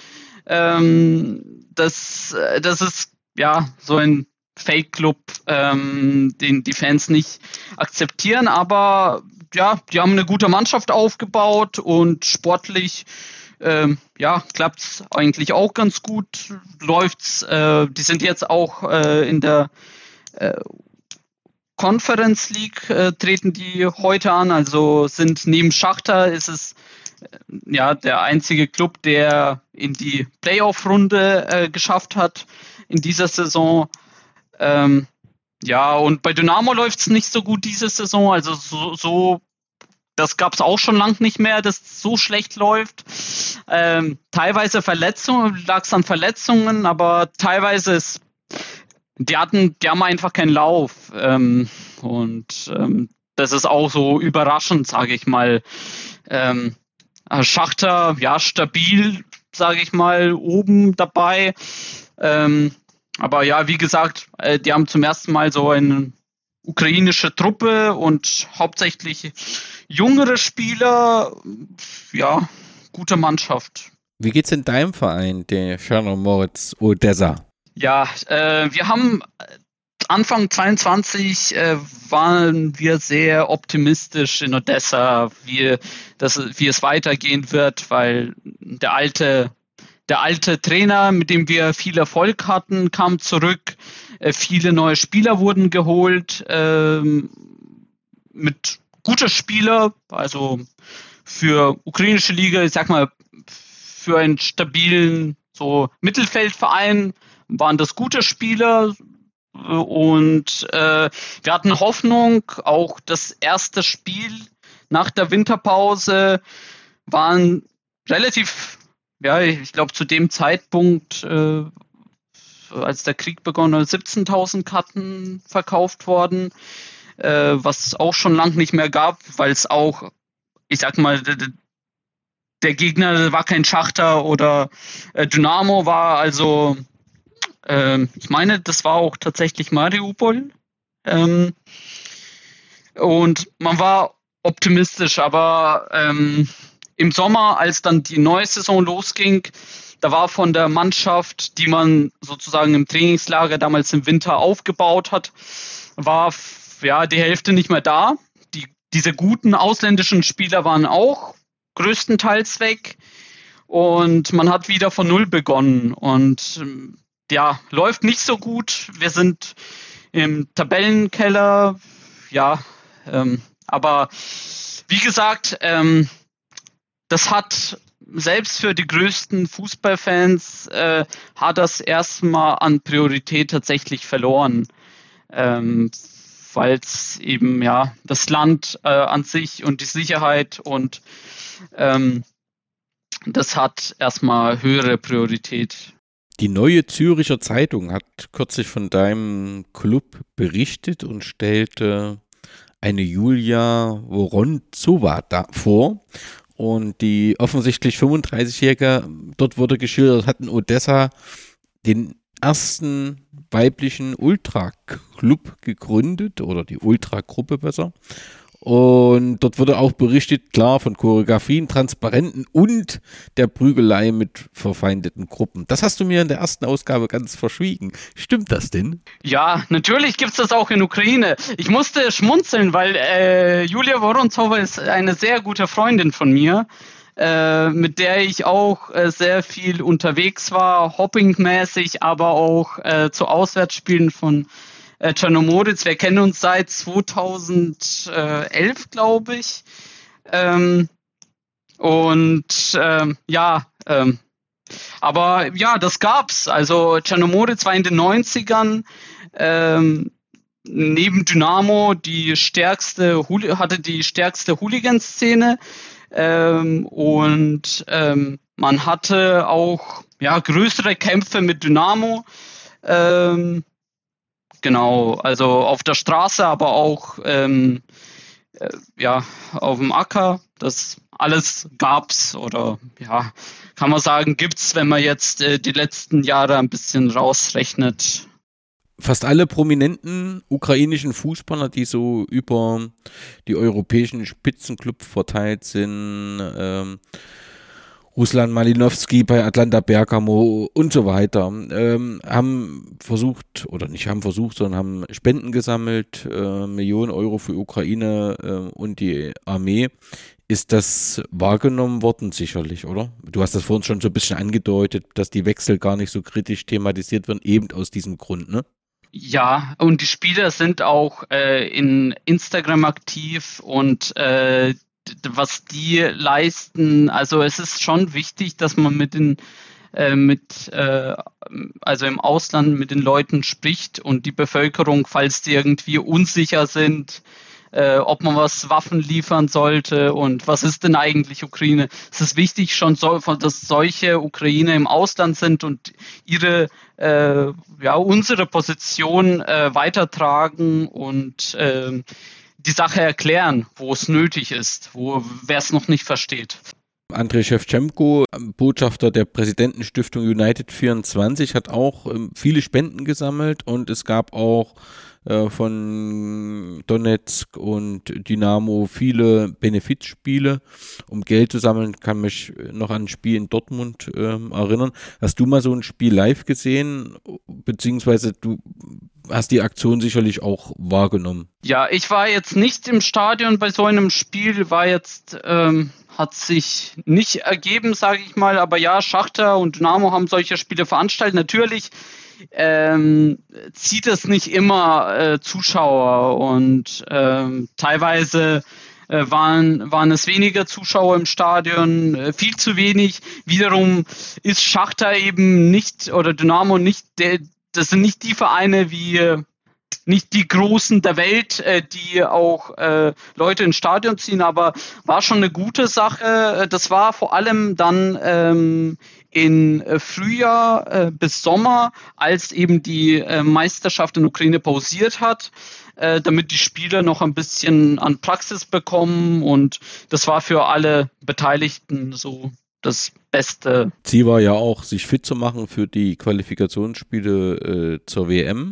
Ähm, das, das ist ja so ein Fake-Club, ähm, den die Fans nicht akzeptieren, aber ja, die haben eine gute Mannschaft aufgebaut und sportlich ähm, ja, klappt es eigentlich auch ganz gut, läuft's. Äh, die sind jetzt auch äh, in der äh, Conference League äh, treten die heute an, also sind neben Schachtar ist es äh, ja der einzige Club, der in die Playoff-Runde äh, geschafft hat in dieser Saison. Ähm, ja, und bei Dynamo läuft es nicht so gut diese Saison, also so, so das gab es auch schon lang nicht mehr, dass es so schlecht läuft. Ähm, teilweise Verletzungen, lag es an Verletzungen, aber teilweise ist Die hatten, die haben einfach keinen Lauf. Ähm, und ähm, das ist auch so überraschend, sage ich mal. Ähm, Schachtar, ja, stabil, sage ich mal, oben dabei. Ähm, aber ja, wie gesagt, äh, die haben zum ersten Mal so eine ukrainische Truppe und hauptsächlich jüngere Spieler. Ja, gute Mannschaft. Wie geht's in deinem Verein, der Chernomorets Odessa? Ja, äh, wir haben Anfang zweiundzwanzig äh, waren wir sehr optimistisch in Odessa, wie, das, wie es weitergehen wird, weil der alte, der alte Trainer, mit dem wir viel Erfolg hatten, kam zurück. Äh, viele neue Spieler wurden geholt, äh, mit guten Spieler, also für ukrainische Liga, ich sag mal, für einen stabilen so Mittelfeldverein waren das gute Spieler und äh, wir hatten Hoffnung, auch das erste Spiel nach der Winterpause waren relativ, ja, ich glaube zu dem Zeitpunkt, äh, als der Krieg begonnen hat, siebzehntausend Karten verkauft worden, äh, was auch schon lang nicht mehr gab, weil es auch, ich sag mal, der Gegner war kein Schachtar oder äh, Dynamo war also Ähm, ich meine, das war auch tatsächlich Mariupol. Ähm, und man war optimistisch, aber ähm, im Sommer, als dann die neue Saison losging, da war von der Mannschaft, die man sozusagen im Trainingslager damals im Winter aufgebaut hat, war ja die Hälfte nicht mehr da. Die, diese guten ausländischen Spieler waren auch größtenteils weg und man hat wieder von Null begonnen und ja, läuft nicht so gut. Wir sind im Tabellenkeller, ja, ähm, aber wie gesagt, ähm, das hat selbst für die größten Fußballfans äh, hat das erstmal an Priorität tatsächlich verloren, ähm, weil es eben ja das Land äh, an sich und die Sicherheit und ähm, das hat erstmal höhere Priorität. Die Neue Züricher Zeitung hat kürzlich von deinem Club berichtet und stellte eine Julia Woronzowa da vor. Und die offensichtlich fünfunddreißigjährige, dort wurde geschildert, hat in Odessa den ersten weiblichen Ultra-Club gegründet oder die Ultra-Gruppe besser. Und dort wurde auch berichtet, klar, von Choreografien, Transparenten und der Prügelei mit verfeindeten Gruppen. Das hast du mir in der ersten Ausgabe ganz verschwiegen. Stimmt das denn? Ja, natürlich gibt es das auch in Ukraine. Ich musste schmunzeln, weil äh, Julia Woronzowa ist eine sehr gute Freundin von mir, äh, mit der ich auch äh, sehr viel unterwegs war, hoppingmäßig, aber auch äh, zu Auswärtsspielen von Äh, Chernomorets. Wir kennen uns seit zweitausendelf, glaube ich. Ähm, und ähm, ja, ähm, aber ja, das gab's. Also Chernomorets war in den neunzigern ähm, neben Dynamo die stärkste, hatte die stärkste Hooligan-Szene ähm, und ähm, man hatte auch ja größere Kämpfe mit Dynamo. Ähm, genau, also auf der Straße, aber auch ähm, äh, ja, auf dem Acker. Das alles gab's oder ja, kann man sagen, gibt's, wenn man jetzt äh, die letzten Jahre ein bisschen rausrechnet. Fast alle prominenten ukrainischen Fußballer, die so über die europäischen Spitzenclubs verteilt sind, ähm, Ruslan Malinowski bei Atlanta Bergamo und so weiter, ähm, haben versucht, oder nicht haben versucht, sondern haben Spenden gesammelt, äh, Millionen Euro für Ukraine äh, und die Armee. Ist das wahrgenommen worden? Sicherlich, oder? Du hast das vorhin schon so ein bisschen angedeutet, dass die Wechsel gar nicht so kritisch thematisiert werden, eben aus diesem Grund, ne? Ja, und die Spieler sind auch äh, in Instagram aktiv und äh, was die leisten, also es ist schon wichtig, dass man mit den äh, mit äh, also im Ausland mit den Leuten spricht und die Bevölkerung, falls die irgendwie unsicher sind, äh, ob man was Waffen liefern sollte und was ist denn eigentlich Ukraine? Es ist wichtig schon, so, dass solche Ukrainer im Ausland sind und ihre äh, ja unsere Position äh, weitertragen und äh, die Sache erklären, wo es nötig ist, wo wer es noch nicht versteht. Andrei Schewtschenko, Botschafter der Präsidentenstiftung United vierundzwanzig, hat auch ähm, viele Spenden gesammelt und es gab auch äh, von Donetsk und Dynamo viele Benefizspiele, um Geld zu sammeln. Ich kann mich noch an ein Spiel in Dortmund ähm, erinnern. Hast du mal so ein Spiel live gesehen, beziehungsweise du hast die Aktion sicherlich auch wahrgenommen? Ja, ich war jetzt nicht im Stadion bei so einem Spiel, war jetzt, ähm, hat sich nicht ergeben, sage ich mal, aber ja, Schachtar und Dynamo haben solche Spiele veranstaltet. Natürlich ähm, zieht es nicht immer äh, Zuschauer und ähm, teilweise äh, waren, waren es weniger Zuschauer im Stadion, äh, viel zu wenig. Wiederum ist Schachtar eben nicht oder Dynamo nicht der, das sind nicht die Vereine wie, nicht die Großen der Welt, äh, die auch äh, Leute ins Stadion ziehen, aber war schon eine gute Sache. Das war vor allem dann ähm, in Frühjahr äh, bis Sommer, als eben die äh, Meisterschaft in Ukraine pausiert hat, äh, damit die Spieler noch ein bisschen an Praxis bekommen und das war für alle Beteiligten so das Beste. Ziel war ja auch, sich fit zu machen für die Qualifikationsspiele äh, zur W M.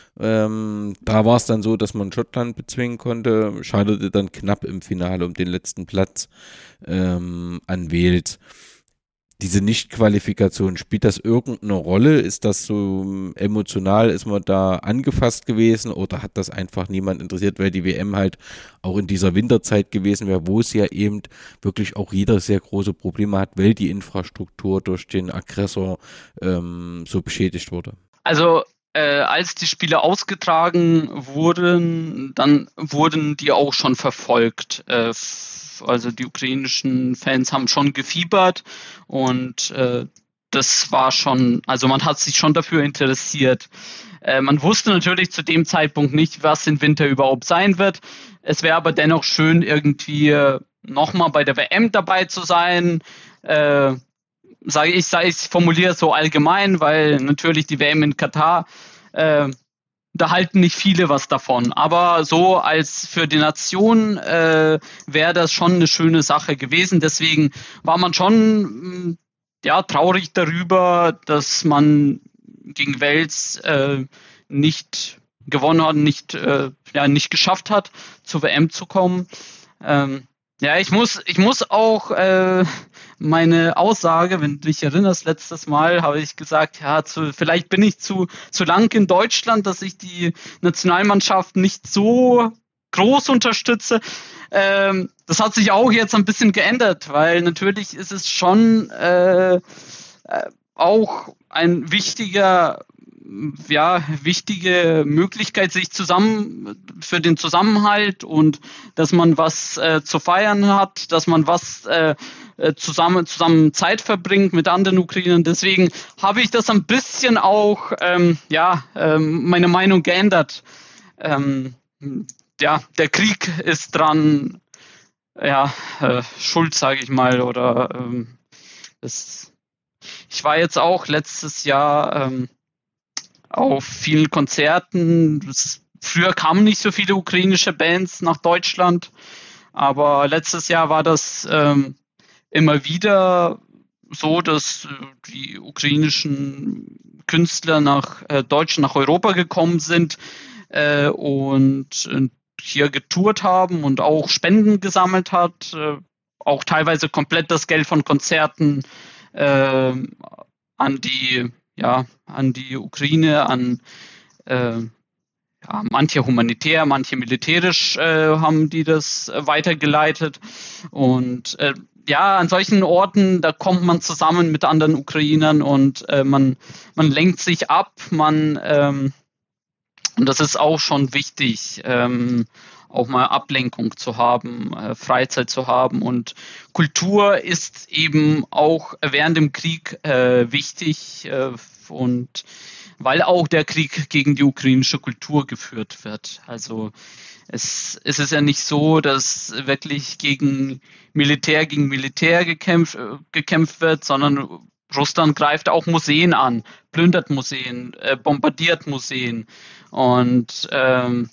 Ähm, da war es dann so, dass man Schottland bezwingen konnte, scheiterte dann knapp im Finale um den letzten Platz ähm, an Wales. Diese Nicht-Qualifikation, spielt das irgendeine Rolle? Ist das so emotional, ist man da angefasst gewesen oder hat das einfach niemand interessiert, weil die W M halt auch in dieser Winterzeit gewesen wäre, wo es ja eben wirklich auch jeder sehr große Probleme hat, weil die Infrastruktur durch den Aggressor ähm, so beschädigt wurde? Also äh, als die Spiele ausgetragen wurden, dann wurden die auch schon verfolgt. Äh, Also die ukrainischen Fans haben schon gefiebert und äh, das war schon, also man hat sich schon dafür interessiert. Äh, man wusste natürlich zu dem Zeitpunkt nicht, was im Winter überhaupt sein wird. Es wäre aber dennoch schön, irgendwie nochmal bei der W M dabei zu sein. Äh, sage ich, sage ich, formuliere es so allgemein, weil natürlich die W M in Katar äh, da halten nicht viele was davon. Aber so als für die Nation äh, wäre das schon eine schöne Sache gewesen. Deswegen war man schon ja, traurig darüber, dass man gegen Wales äh, nicht gewonnen hat, nicht, äh, ja, nicht geschafft hat, zur W M zu kommen. Ähm, ja, ich muss, ich muss auch äh, meine Aussage, wenn du dich erinnerst, letztes Mal habe ich gesagt, ja, zu, vielleicht bin ich zu, zu lang in Deutschland, dass ich die Nationalmannschaft nicht so groß unterstütze. Ähm, das hat sich auch jetzt ein bisschen geändert, weil natürlich ist es schon äh, auch ein wichtiger ja, wichtige Möglichkeit, sich zusammen für den Zusammenhalt und dass man was äh, zu feiern hat, dass man was äh, zusammen zusammen Zeit verbringt mit anderen Ukrainern. Deswegen habe ich das ein bisschen auch ähm, ja ähm, meine Meinung geändert. Ähm, ja, der Krieg ist dran, ja äh, schuld, sage ich mal, oder ähm, das, ich war jetzt auch letztes Jahr ähm, auf vielen Konzerten. Es, früher kamen nicht so viele ukrainische Bands nach Deutschland, aber letztes Jahr war das ähm, immer wieder so, dass die ukrainischen Künstler nach äh, Deutschland, nach Europa gekommen sind äh, und äh, hier getourt haben und auch Spenden gesammelt hat, äh, auch teilweise komplett das Geld von Konzerten äh, an die, ja, an die Ukraine, an äh, ja, manche humanitär, manche militärisch äh, haben die das äh, weitergeleitet. Und äh, ja, an solchen Orten, da kommt man zusammen mit anderen Ukrainern und äh, man, man lenkt sich ab, man ähm, und das ist auch schon wichtig, ähm, auch mal Ablenkung zu haben, äh, Freizeit zu haben. Und Kultur ist eben auch während dem Krieg äh, wichtig äh, und weil auch der Krieg gegen die ukrainische Kultur geführt wird. Also es, es ist ja nicht so, dass wirklich gegen Militär gegen Militär gekämpft, gekämpft wird, sondern Russland greift auch Museen an, plündert Museen, äh, bombardiert Museen. Und ähm,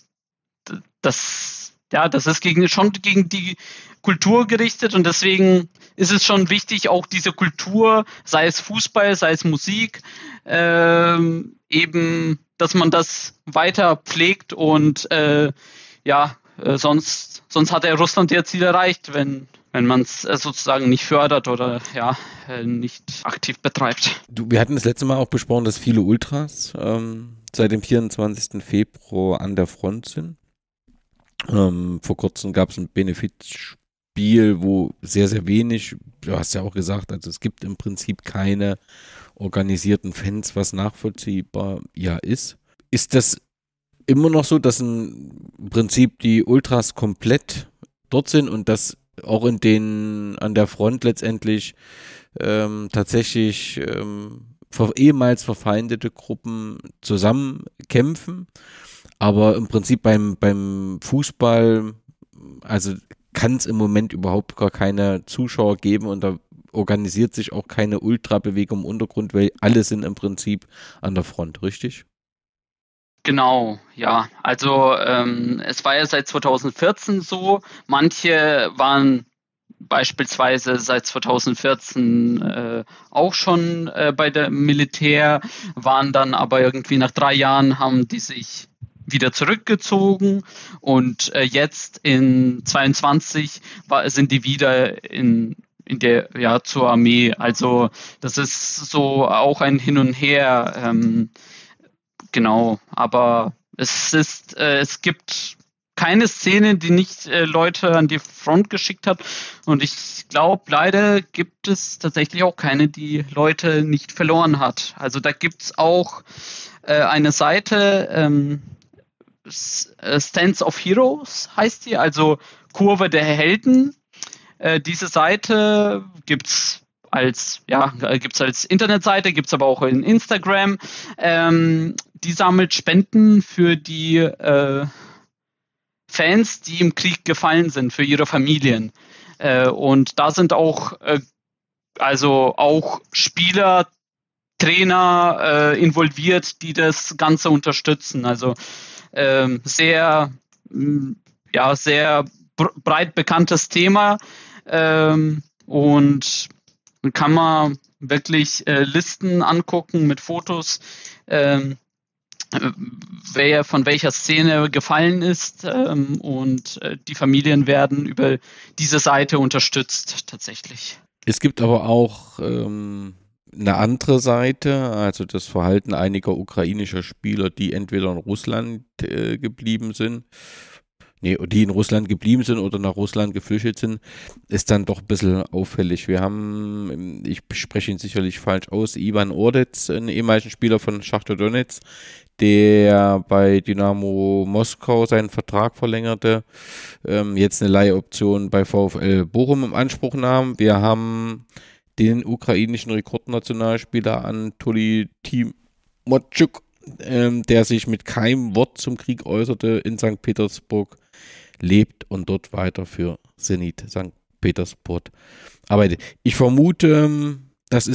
das, ja, das ist gegen, schon gegen die Kultur gerichtet und deswegen ist es schon wichtig, auch diese Kultur, sei es Fußball, sei es Musik, ähm, eben, dass man das weiter pflegt und äh, ja, äh, sonst, sonst hat ja Russland ihr Ziel erreicht, wenn, wenn man es äh, sozusagen nicht fördert oder ja, äh, nicht aktiv betreibt. Du, wir hatten das letzte Mal auch besprochen, dass viele Ultras ähm, seit dem vierundzwanzigsten Februar an der Front sind. Ähm, vor kurzem gab es ein Benefizspiel, wo sehr, sehr wenig, du hast ja auch gesagt, also es gibt im Prinzip keine organisierten Fans, was nachvollziehbar ja ist. Ist das immer noch so, dass im Prinzip die Ultras komplett dort sind und dass auch in den, an der Front letztendlich ähm, tatsächlich ähm, ehemals verfeindete Gruppen zusammen kämpfen? Aber im Prinzip beim, beim Fußball, also kann es im Moment überhaupt gar keine Zuschauer geben und da organisiert sich auch keine Ultrabewegung im Untergrund, weil alle sind im Prinzip an der Front, richtig? Genau, ja. Also ähm, es war ja seit zweitausendvierzehn so, manche waren beispielsweise seit zweitausendvierzehn äh, auch schon äh, bei der Militär, waren dann aber irgendwie nach drei Jahren haben die sich wieder zurückgezogen und äh, jetzt in zweiundzwanzig war, sind die wieder in, in der, ja, zur Armee. Also das ist so auch ein Hin und Her, ähm, genau, aber es ist, äh, es gibt keine Szene, die nicht äh, Leute an die Front geschickt hat und ich glaube, leider gibt es tatsächlich auch keine, die Leute nicht verloren hat. Also da gibt es auch äh, eine Seite, ähm, Stands of Heroes heißt die, also Kurve der Helden. Äh, diese Seite gibt's als, ja, gibt's als Internetseite, gibt's aber auch in Instagram. Ähm, die sammelt Spenden für die äh, Fans, die im Krieg gefallen sind, für ihre Familien. Äh, und da sind auch, äh, also auch Spieler, Trainer äh, involviert, die das Ganze unterstützen. Also Ähm, sehr, ja, sehr breit bekanntes Thema ähm, und kann man wirklich äh, Listen angucken mit Fotos, ähm, wer von welcher Szene gefallen ist ähm, und äh, die Familien werden über diese Seite unterstützt tatsächlich. Es gibt aber auch ähm eine andere Seite, also das Verhalten einiger ukrainischer Spieler, die entweder in Russland äh, geblieben sind, nee, die in Russland geblieben sind oder nach Russland geflüchtet sind, ist dann doch ein bisschen auffällig. Wir haben, ich spreche ihn sicherlich falsch aus, Ivan Ordetz, einen ehemaligen Spieler von Schachtar Donetsk, der bei Dynamo Moskau seinen Vertrag verlängerte, ähm, jetzt eine Leihoption bei VfL Bochum im Anspruch nahm. Wir haben den ukrainischen Rekordnationalspieler Anatoli Timotschuk, ähm, der sich mit keinem Wort zum Krieg äußerte, in Sankt Petersburg lebt und dort weiter für Zenit Sankt Petersburg arbeitet. Ich vermute, das ist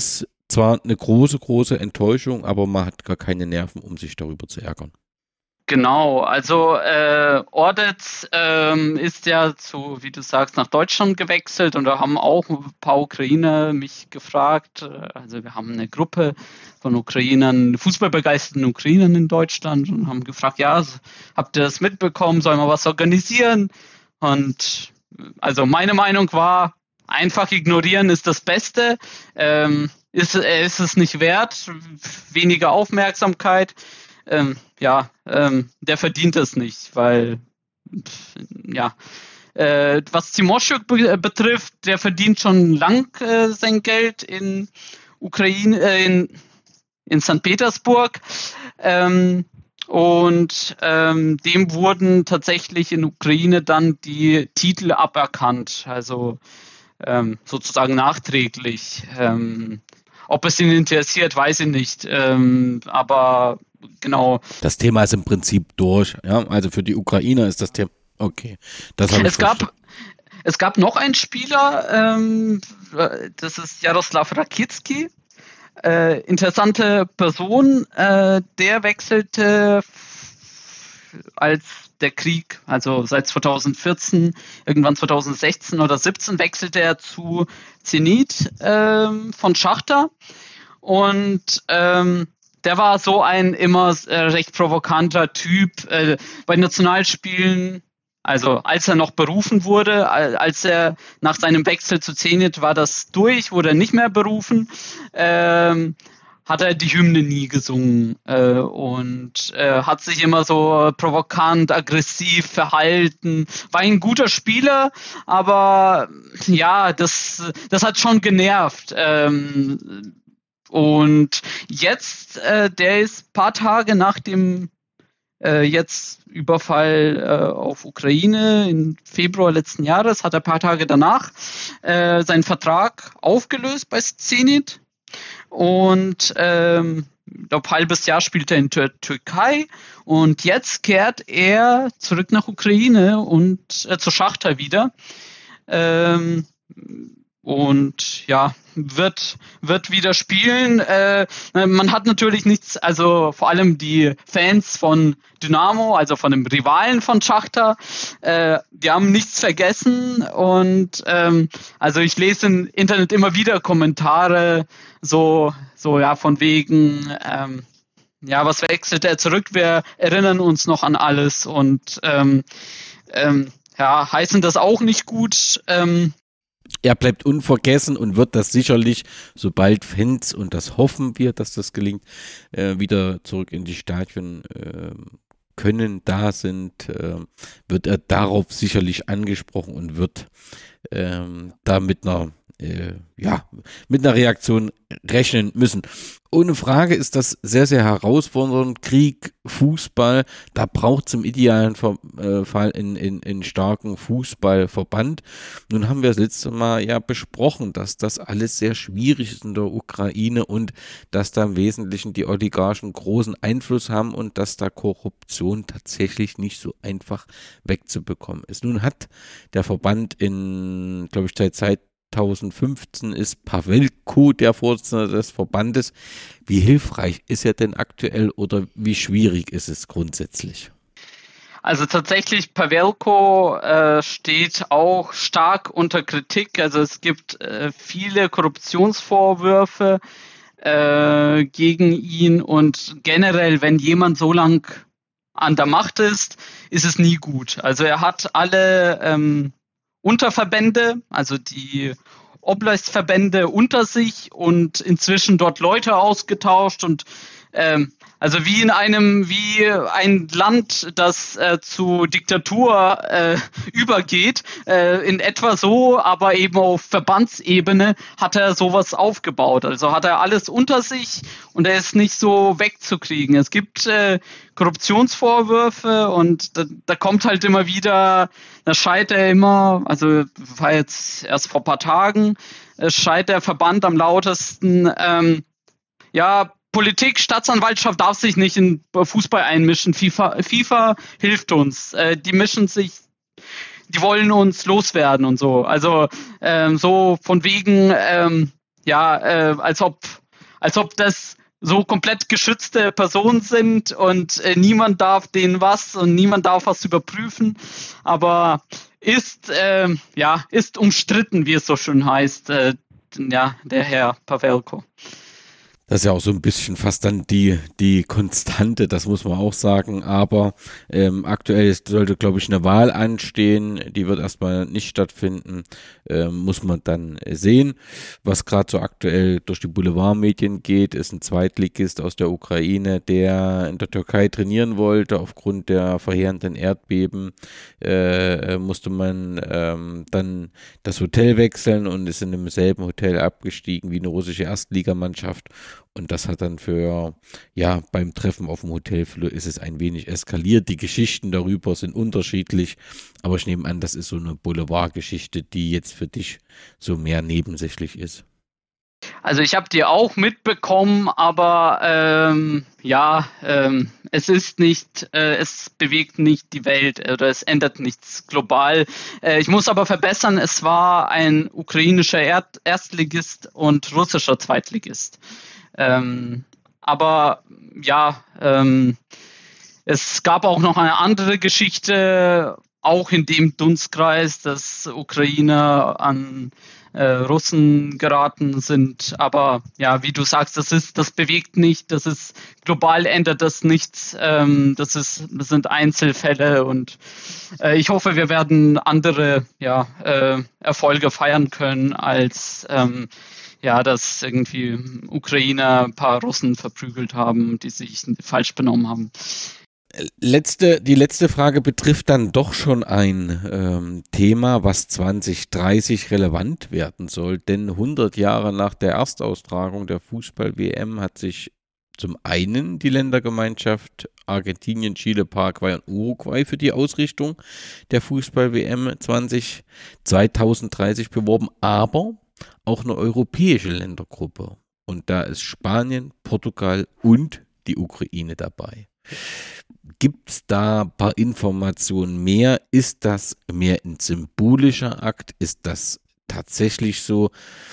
zwar eine große, große Enttäuschung, aber man hat gar keine Nerven, um sich darüber zu ärgern. Genau, also äh, Ordetz ähm, ist ja zu, wie du sagst, nach Deutschland gewechselt und da haben auch ein paar Ukrainer mich gefragt. Also wir haben eine Gruppe von Ukrainern, fußballbegeisterten Ukrainern in Deutschland und haben gefragt, ja, habt ihr das mitbekommen, sollen wir was organisieren? Und also meine Meinung war, einfach ignorieren ist das Beste. Ähm, ist, ist es nicht wert, weniger Aufmerksamkeit. Ähm, ja, ähm, der verdient es nicht, weil, pf, ja, äh, was Timoschuk be- betrifft, der verdient schon lang äh, sein Geld in Ukraine, äh, in, in Sankt Petersburg, ähm, und ähm, dem wurden tatsächlich in Ukraine dann die Titel aberkannt, also ähm, sozusagen nachträglich. Ähm, ob es ihn interessiert, weiß ich nicht, ähm, aber genau. Das Thema ist im Prinzip durch, ja, also für die Ukrainer ist das Thema, okay, das habe ich Es gab, es gab noch einen Spieler, ähm, das ist Jaroslav Rakicki, äh, interessante Person, äh, der wechselte als der Krieg, also seit zweitausendvierzehn, irgendwann zweitausendsechzehn oder siebzehn wechselte er zu Zenit ähm, von Schachtar und ähm, der war so ein immer äh, recht provokanter Typ äh, bei Nationalspielen. Also als er noch berufen wurde, als er nach seinem Wechsel zu Zenit war das durch, wurde er nicht mehr berufen, ähm, hat er die Hymne nie gesungen äh, und äh, hat sich immer so provokant, aggressiv verhalten. War ein guter Spieler, aber ja, das, das hat schon genervt. Ähm, und jetzt, äh, der ist ein paar Tage nach dem äh, jetzt Überfall äh, auf Ukraine im Februar letzten Jahres, hat er ein paar Tage danach äh, seinen Vertrag aufgelöst bei Zenit. Und ähm, ich glaube, ein halbes Jahr spielt er in der Türkei und jetzt kehrt er zurück nach Ukraine und äh, zur Schachtar wieder. Ähm, und ja, wird, wird wieder spielen. Äh, man hat natürlich nichts, also vor allem die Fans von Dynamo, also von dem Rivalen von Schachtar, äh, die haben nichts vergessen und ähm, also ich lese im Internet immer wieder Kommentare, so, so ja, von wegen, ähm, ja, was wechselt er zurück? Wir erinnern uns noch an alles und ähm, ähm, ja, heißen das auch nicht gut. Ähm, Er bleibt unvergessen und wird das sicherlich, sobald Fans, und das hoffen wir, dass das gelingt, äh, wieder zurück in die Stadien äh, können, da sind, äh, wird er darauf sicherlich angesprochen und wird äh, da mit einer, äh, ja, mit einer Reaktion rechnen müssen. Ohne Frage ist das sehr, sehr herausfordernd. Krieg, Fußball, da braucht es im idealen Fall einen, einen, einen starken Fußballverband. Nun haben wir das letzte Mal ja besprochen, dass das alles sehr schwierig ist in der Ukraine und dass da im Wesentlichen die Oligarchen großen Einfluss haben und dass da Korruption tatsächlich nicht so einfach wegzubekommen ist. Nun hat der Verband in, glaube ich, der Zeit zweitausendfünfzehn ist Pawelko der Vorsitzende des Verbandes. Wie hilfreich ist er denn aktuell oder wie schwierig ist es grundsätzlich? Also tatsächlich, Pawelko äh, steht auch stark unter Kritik. Also es gibt äh, viele Korruptionsvorwürfe äh, gegen ihn und generell, wenn jemand so lang an der Macht ist, ist es nie gut. Also er hat alle ähm, Unterverbände, also die Oblastverbände unter sich und inzwischen dort Leute ausgetauscht und ähm, also wie in einem, wie ein Land, das äh, zu Diktatur äh, übergeht, äh, in etwa so, aber eben auf Verbandsebene hat er sowas aufgebaut. Also hat er alles unter sich und er ist nicht so wegzukriegen. Es gibt äh, Korruptionsvorwürfe und da, da kommt halt immer wieder, da scheit er immer, also war jetzt erst vor ein paar Tagen, äh, scheit der Verband am lautesten, ähm, ja, Politik, Staatsanwaltschaft darf sich nicht in Fußball einmischen. FIFA, FIFA hilft uns. Äh, die mischen sich, die wollen uns loswerden und so. Also ähm, so von wegen, ähm, ja, äh, als ob als ob das so komplett geschützte Personen sind und äh, niemand darf denen was und niemand darf was überprüfen, aber ist, äh, ja, ist umstritten, wie es so schön heißt, äh, ja, der Herr Pavelko. Das ist ja auch so ein bisschen fast dann die, die Konstante, das muss man auch sagen, aber ähm, aktuell ist, sollte, glaube ich, eine Wahl anstehen, die wird erstmal nicht stattfinden, ähm, muss man dann sehen. Was gerade so aktuell durch die Boulevardmedien geht, ist ein Zweitligist aus der Ukraine, der in der Türkei trainieren wollte. Aufgrund der verheerenden Erdbeben äh, musste man ähm, dann das Hotel wechseln und ist in demselben Hotel abgestiegen wie eine russische Erstligamannschaft. Und das hat dann für, ja, beim Treffen auf dem Hotelflur ist es ein wenig eskaliert. Die Geschichten darüber sind unterschiedlich, aber ich nehme an, das ist so eine Boulevardgeschichte, die jetzt für dich so mehr nebensächlich ist. Also ich habe die auch mitbekommen, aber ähm, ja, ähm, es ist nicht, äh, es bewegt nicht die Welt oder es ändert nichts global. Äh, ich muss aber verbessern, es war ein ukrainischer Erd- Erstligist und russischer Zweitligist. Ähm, aber ja, ähm, es gab auch noch eine andere Geschichte, auch in dem Dunstkreis, dass Ukrainer an äh, Russen geraten sind. Aber ja, wie du sagst, das ist, das bewegt nicht, das ist global ändert das nichts. Ähm, das ist, das sind Einzelfälle und äh, ich hoffe, wir werden andere ja, äh, Erfolge feiern können als ähm, ja, dass irgendwie Ukrainer ein paar Russen verprügelt haben, die sich falsch benommen haben. Letzte, die letzte Frage betrifft dann doch schon ein ähm, Thema, was zwanzig dreißig relevant werden soll, denn hundert Jahre nach der Erstaustragung der Fußball-W M hat sich zum einen die Ländergemeinschaft Argentinien, Chile, Paraguay und Uruguay für die Ausrichtung der Fußball-W M zwanzig zweitausenddreißig beworben, aber auch eine europäische Ländergruppe. Und da ist Spanien, Portugal und die Ukraine dabei. Gibt es da ein paar Informationen mehr? Ist das mehr ein symbolischer Akt? Ist das tatsächlich so?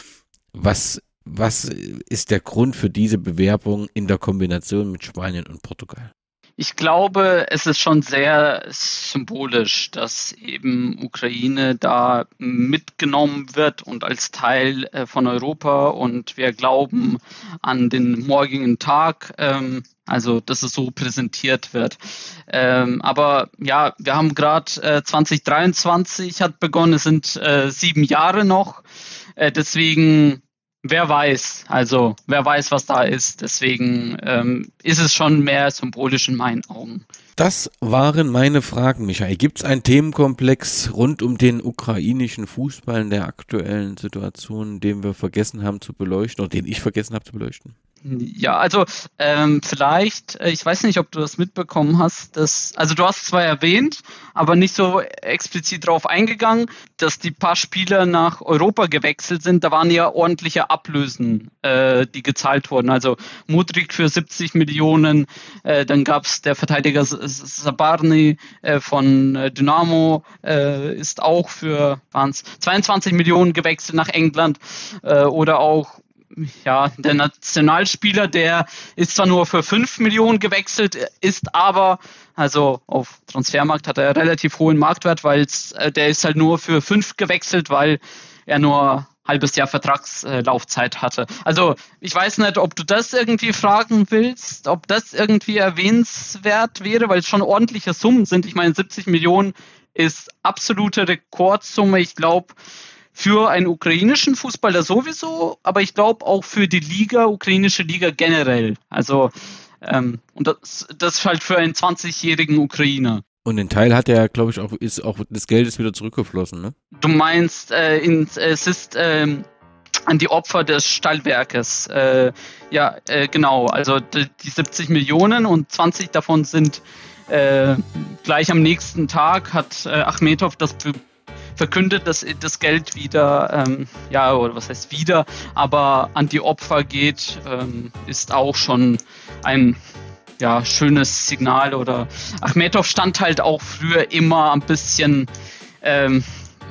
Was, was ist der Grund für diese Bewerbung in der Kombination mit Spanien und Portugal? Ich glaube, es ist schon sehr symbolisch, dass eben Ukraine da mitgenommen wird und als Teil äh, von Europa und wir glauben an den morgigen Tag, ähm, also dass es so präsentiert wird. Ähm, aber ja, wir haben gerade äh, zwanzig dreiundzwanzig hat begonnen, es sind äh, sieben Jahre noch, äh, deswegen wer weiß, also wer weiß, was da ist. Deswegen ähm, ist es schon mehr symbolisch in meinen Augen. Das waren meine Fragen, Michael. Gibt es einen Themenkomplex rund um den ukrainischen Fußball in der aktuellen Situation, den wir vergessen haben zu beleuchten oder den ich vergessen habe zu beleuchten? Ja, also ähm, vielleicht, ich weiß nicht, ob du das mitbekommen hast, dass, also du hast zwar erwähnt, aber nicht so explizit darauf eingegangen, dass die paar Spieler nach Europa gewechselt sind. Da waren ja ordentliche Ablösen, äh, die gezahlt wurden. Also Mudryk für siebzig Millionen, äh, dann gab es der Verteidiger Zabarny äh, von äh, Dynamo, äh, ist auch für waren's zweiundzwanzig Millionen gewechselt nach England äh, oder auch ja, der Nationalspieler, der ist zwar nur für fünf Millionen gewechselt, ist aber, also auf Transfermarkt hat er relativ hohen Marktwert, weil äh, der ist halt nur für fünf gewechselt, weil er nur halbes Jahr Vertragslaufzeit hatte. Also ich weiß nicht, ob du das irgendwie fragen willst, ob das irgendwie erwähnenswert wäre, weil es schon ordentliche Summen sind. Ich meine, siebzig Millionen ist absolute Rekordsumme. Ich glaube, für einen ukrainischen Fußballer sowieso, aber ich glaube auch für die Liga, ukrainische Liga generell. Also ähm, und das, das halt für einen zwanzigjährigen Ukrainer. Und ein Teil hat er, glaube ich, auch ist auch des Geldes wieder zurückgeflossen, ne? Du meinst, äh, in, es ist ähm, an die Opfer des Stahlwerkes. Äh, ja, äh, genau. Also die, die siebzig Millionen und zwanzig davon sind äh, gleich am nächsten Tag hat äh, Achmetov das be- verkündet, dass das Geld wieder, ähm, ja, oder was heißt wieder, aber an die Opfer geht, ähm, ist auch schon ein ja, schönes Signal. Oder Achmetov stand halt auch früher immer ein bisschen, ähm,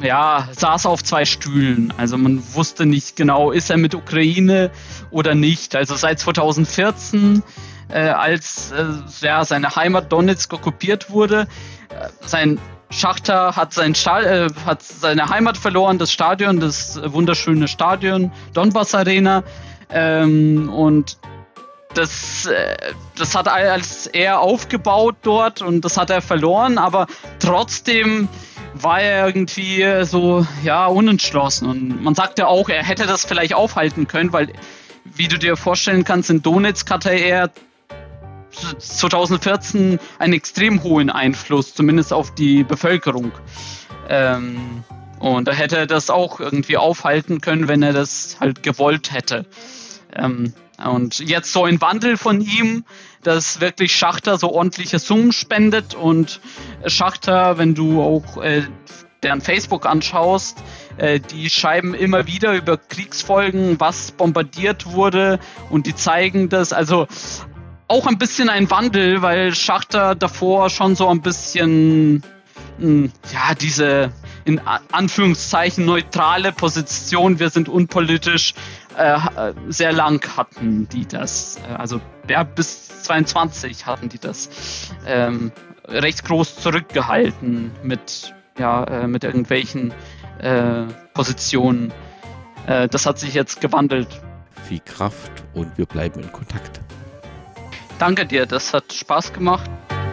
ja, saß auf zwei Stühlen. Also man wusste nicht genau, ist er mit Ukraine oder nicht. Also seit zweitausendvierzehn, äh, als äh, ja, seine Heimat Donezk okkupiert wurde, äh, sein Schachtar hat, sein Sta- äh, hat seine Heimat verloren, das Stadion, das wunderschöne Stadion, Donbass Arena. Ähm, und das, äh, das hat als er aufgebaut dort und das hat er verloren, aber trotzdem war er irgendwie so, ja, unentschlossen. Und man sagte auch, er hätte das vielleicht aufhalten können, weil, wie du dir vorstellen kannst, in Donezk hatte er zweitausendvierzehn einen extrem hohen Einfluss, zumindest auf die Bevölkerung. Ähm, und da hätte er das auch irgendwie aufhalten können, wenn er das halt gewollt hätte. Ähm, und jetzt so ein Wandel von ihm, dass wirklich Schachtar so ordentliche Summen spendet und Schachtar, wenn du auch äh, deren Facebook anschaust, äh, die schreiben immer wieder über Kriegsfolgen, was bombardiert wurde und die zeigen das, also auch ein bisschen ein Wandel, weil Schachtar davor schon so ein bisschen mh, ja, diese in Anführungszeichen neutrale Position, wir sind unpolitisch, äh, sehr lang hatten die das. Also ja, bis zweiundzwanzig hatten die das ähm, recht groß zurückgehalten mit, ja, äh, mit irgendwelchen äh, Positionen. Äh, das hat sich jetzt gewandelt. Viel Kraft und wir bleiben in Kontakt. Danke dir, das hat Spaß gemacht.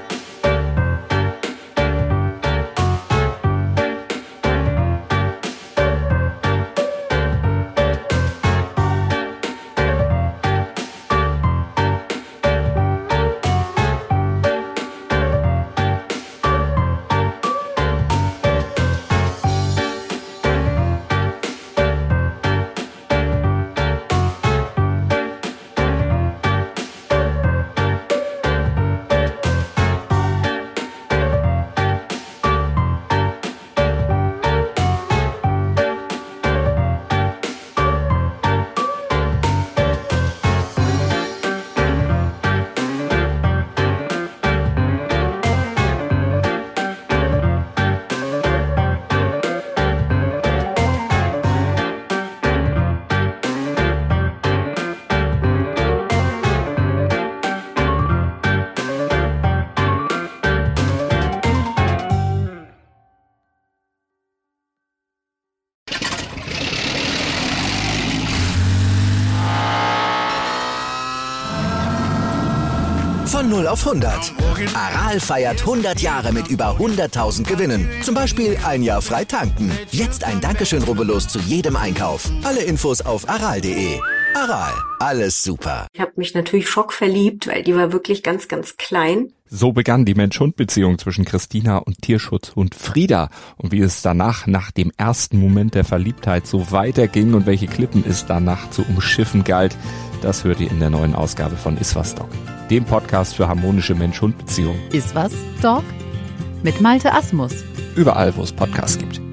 Von null auf hundert. Aral feiert hundert Jahre mit über hunderttausend Gewinnen. Zum Beispiel ein Jahr frei tanken. Jetzt ein Dankeschön, rubbellos zu jedem Einkauf. Alle Infos auf aral punkt de. Aral, alles super. Ich habe mich natürlich schockverliebt, weil die war wirklich ganz, ganz klein. So begann die Mensch-Hund-Beziehung zwischen Christina und Tierschutzhund Frieda. Und wie es danach, nach dem ersten Moment der Verliebtheit, so weiterging und welche Klippen es danach zu umschiffen galt, das hört ihr in der neuen Ausgabe von Iswas Dog, dem Podcast für harmonische Mensch-Hund-Beziehungen. Iswas Dog mit Malte Asmus. Überall, wo es Podcasts gibt.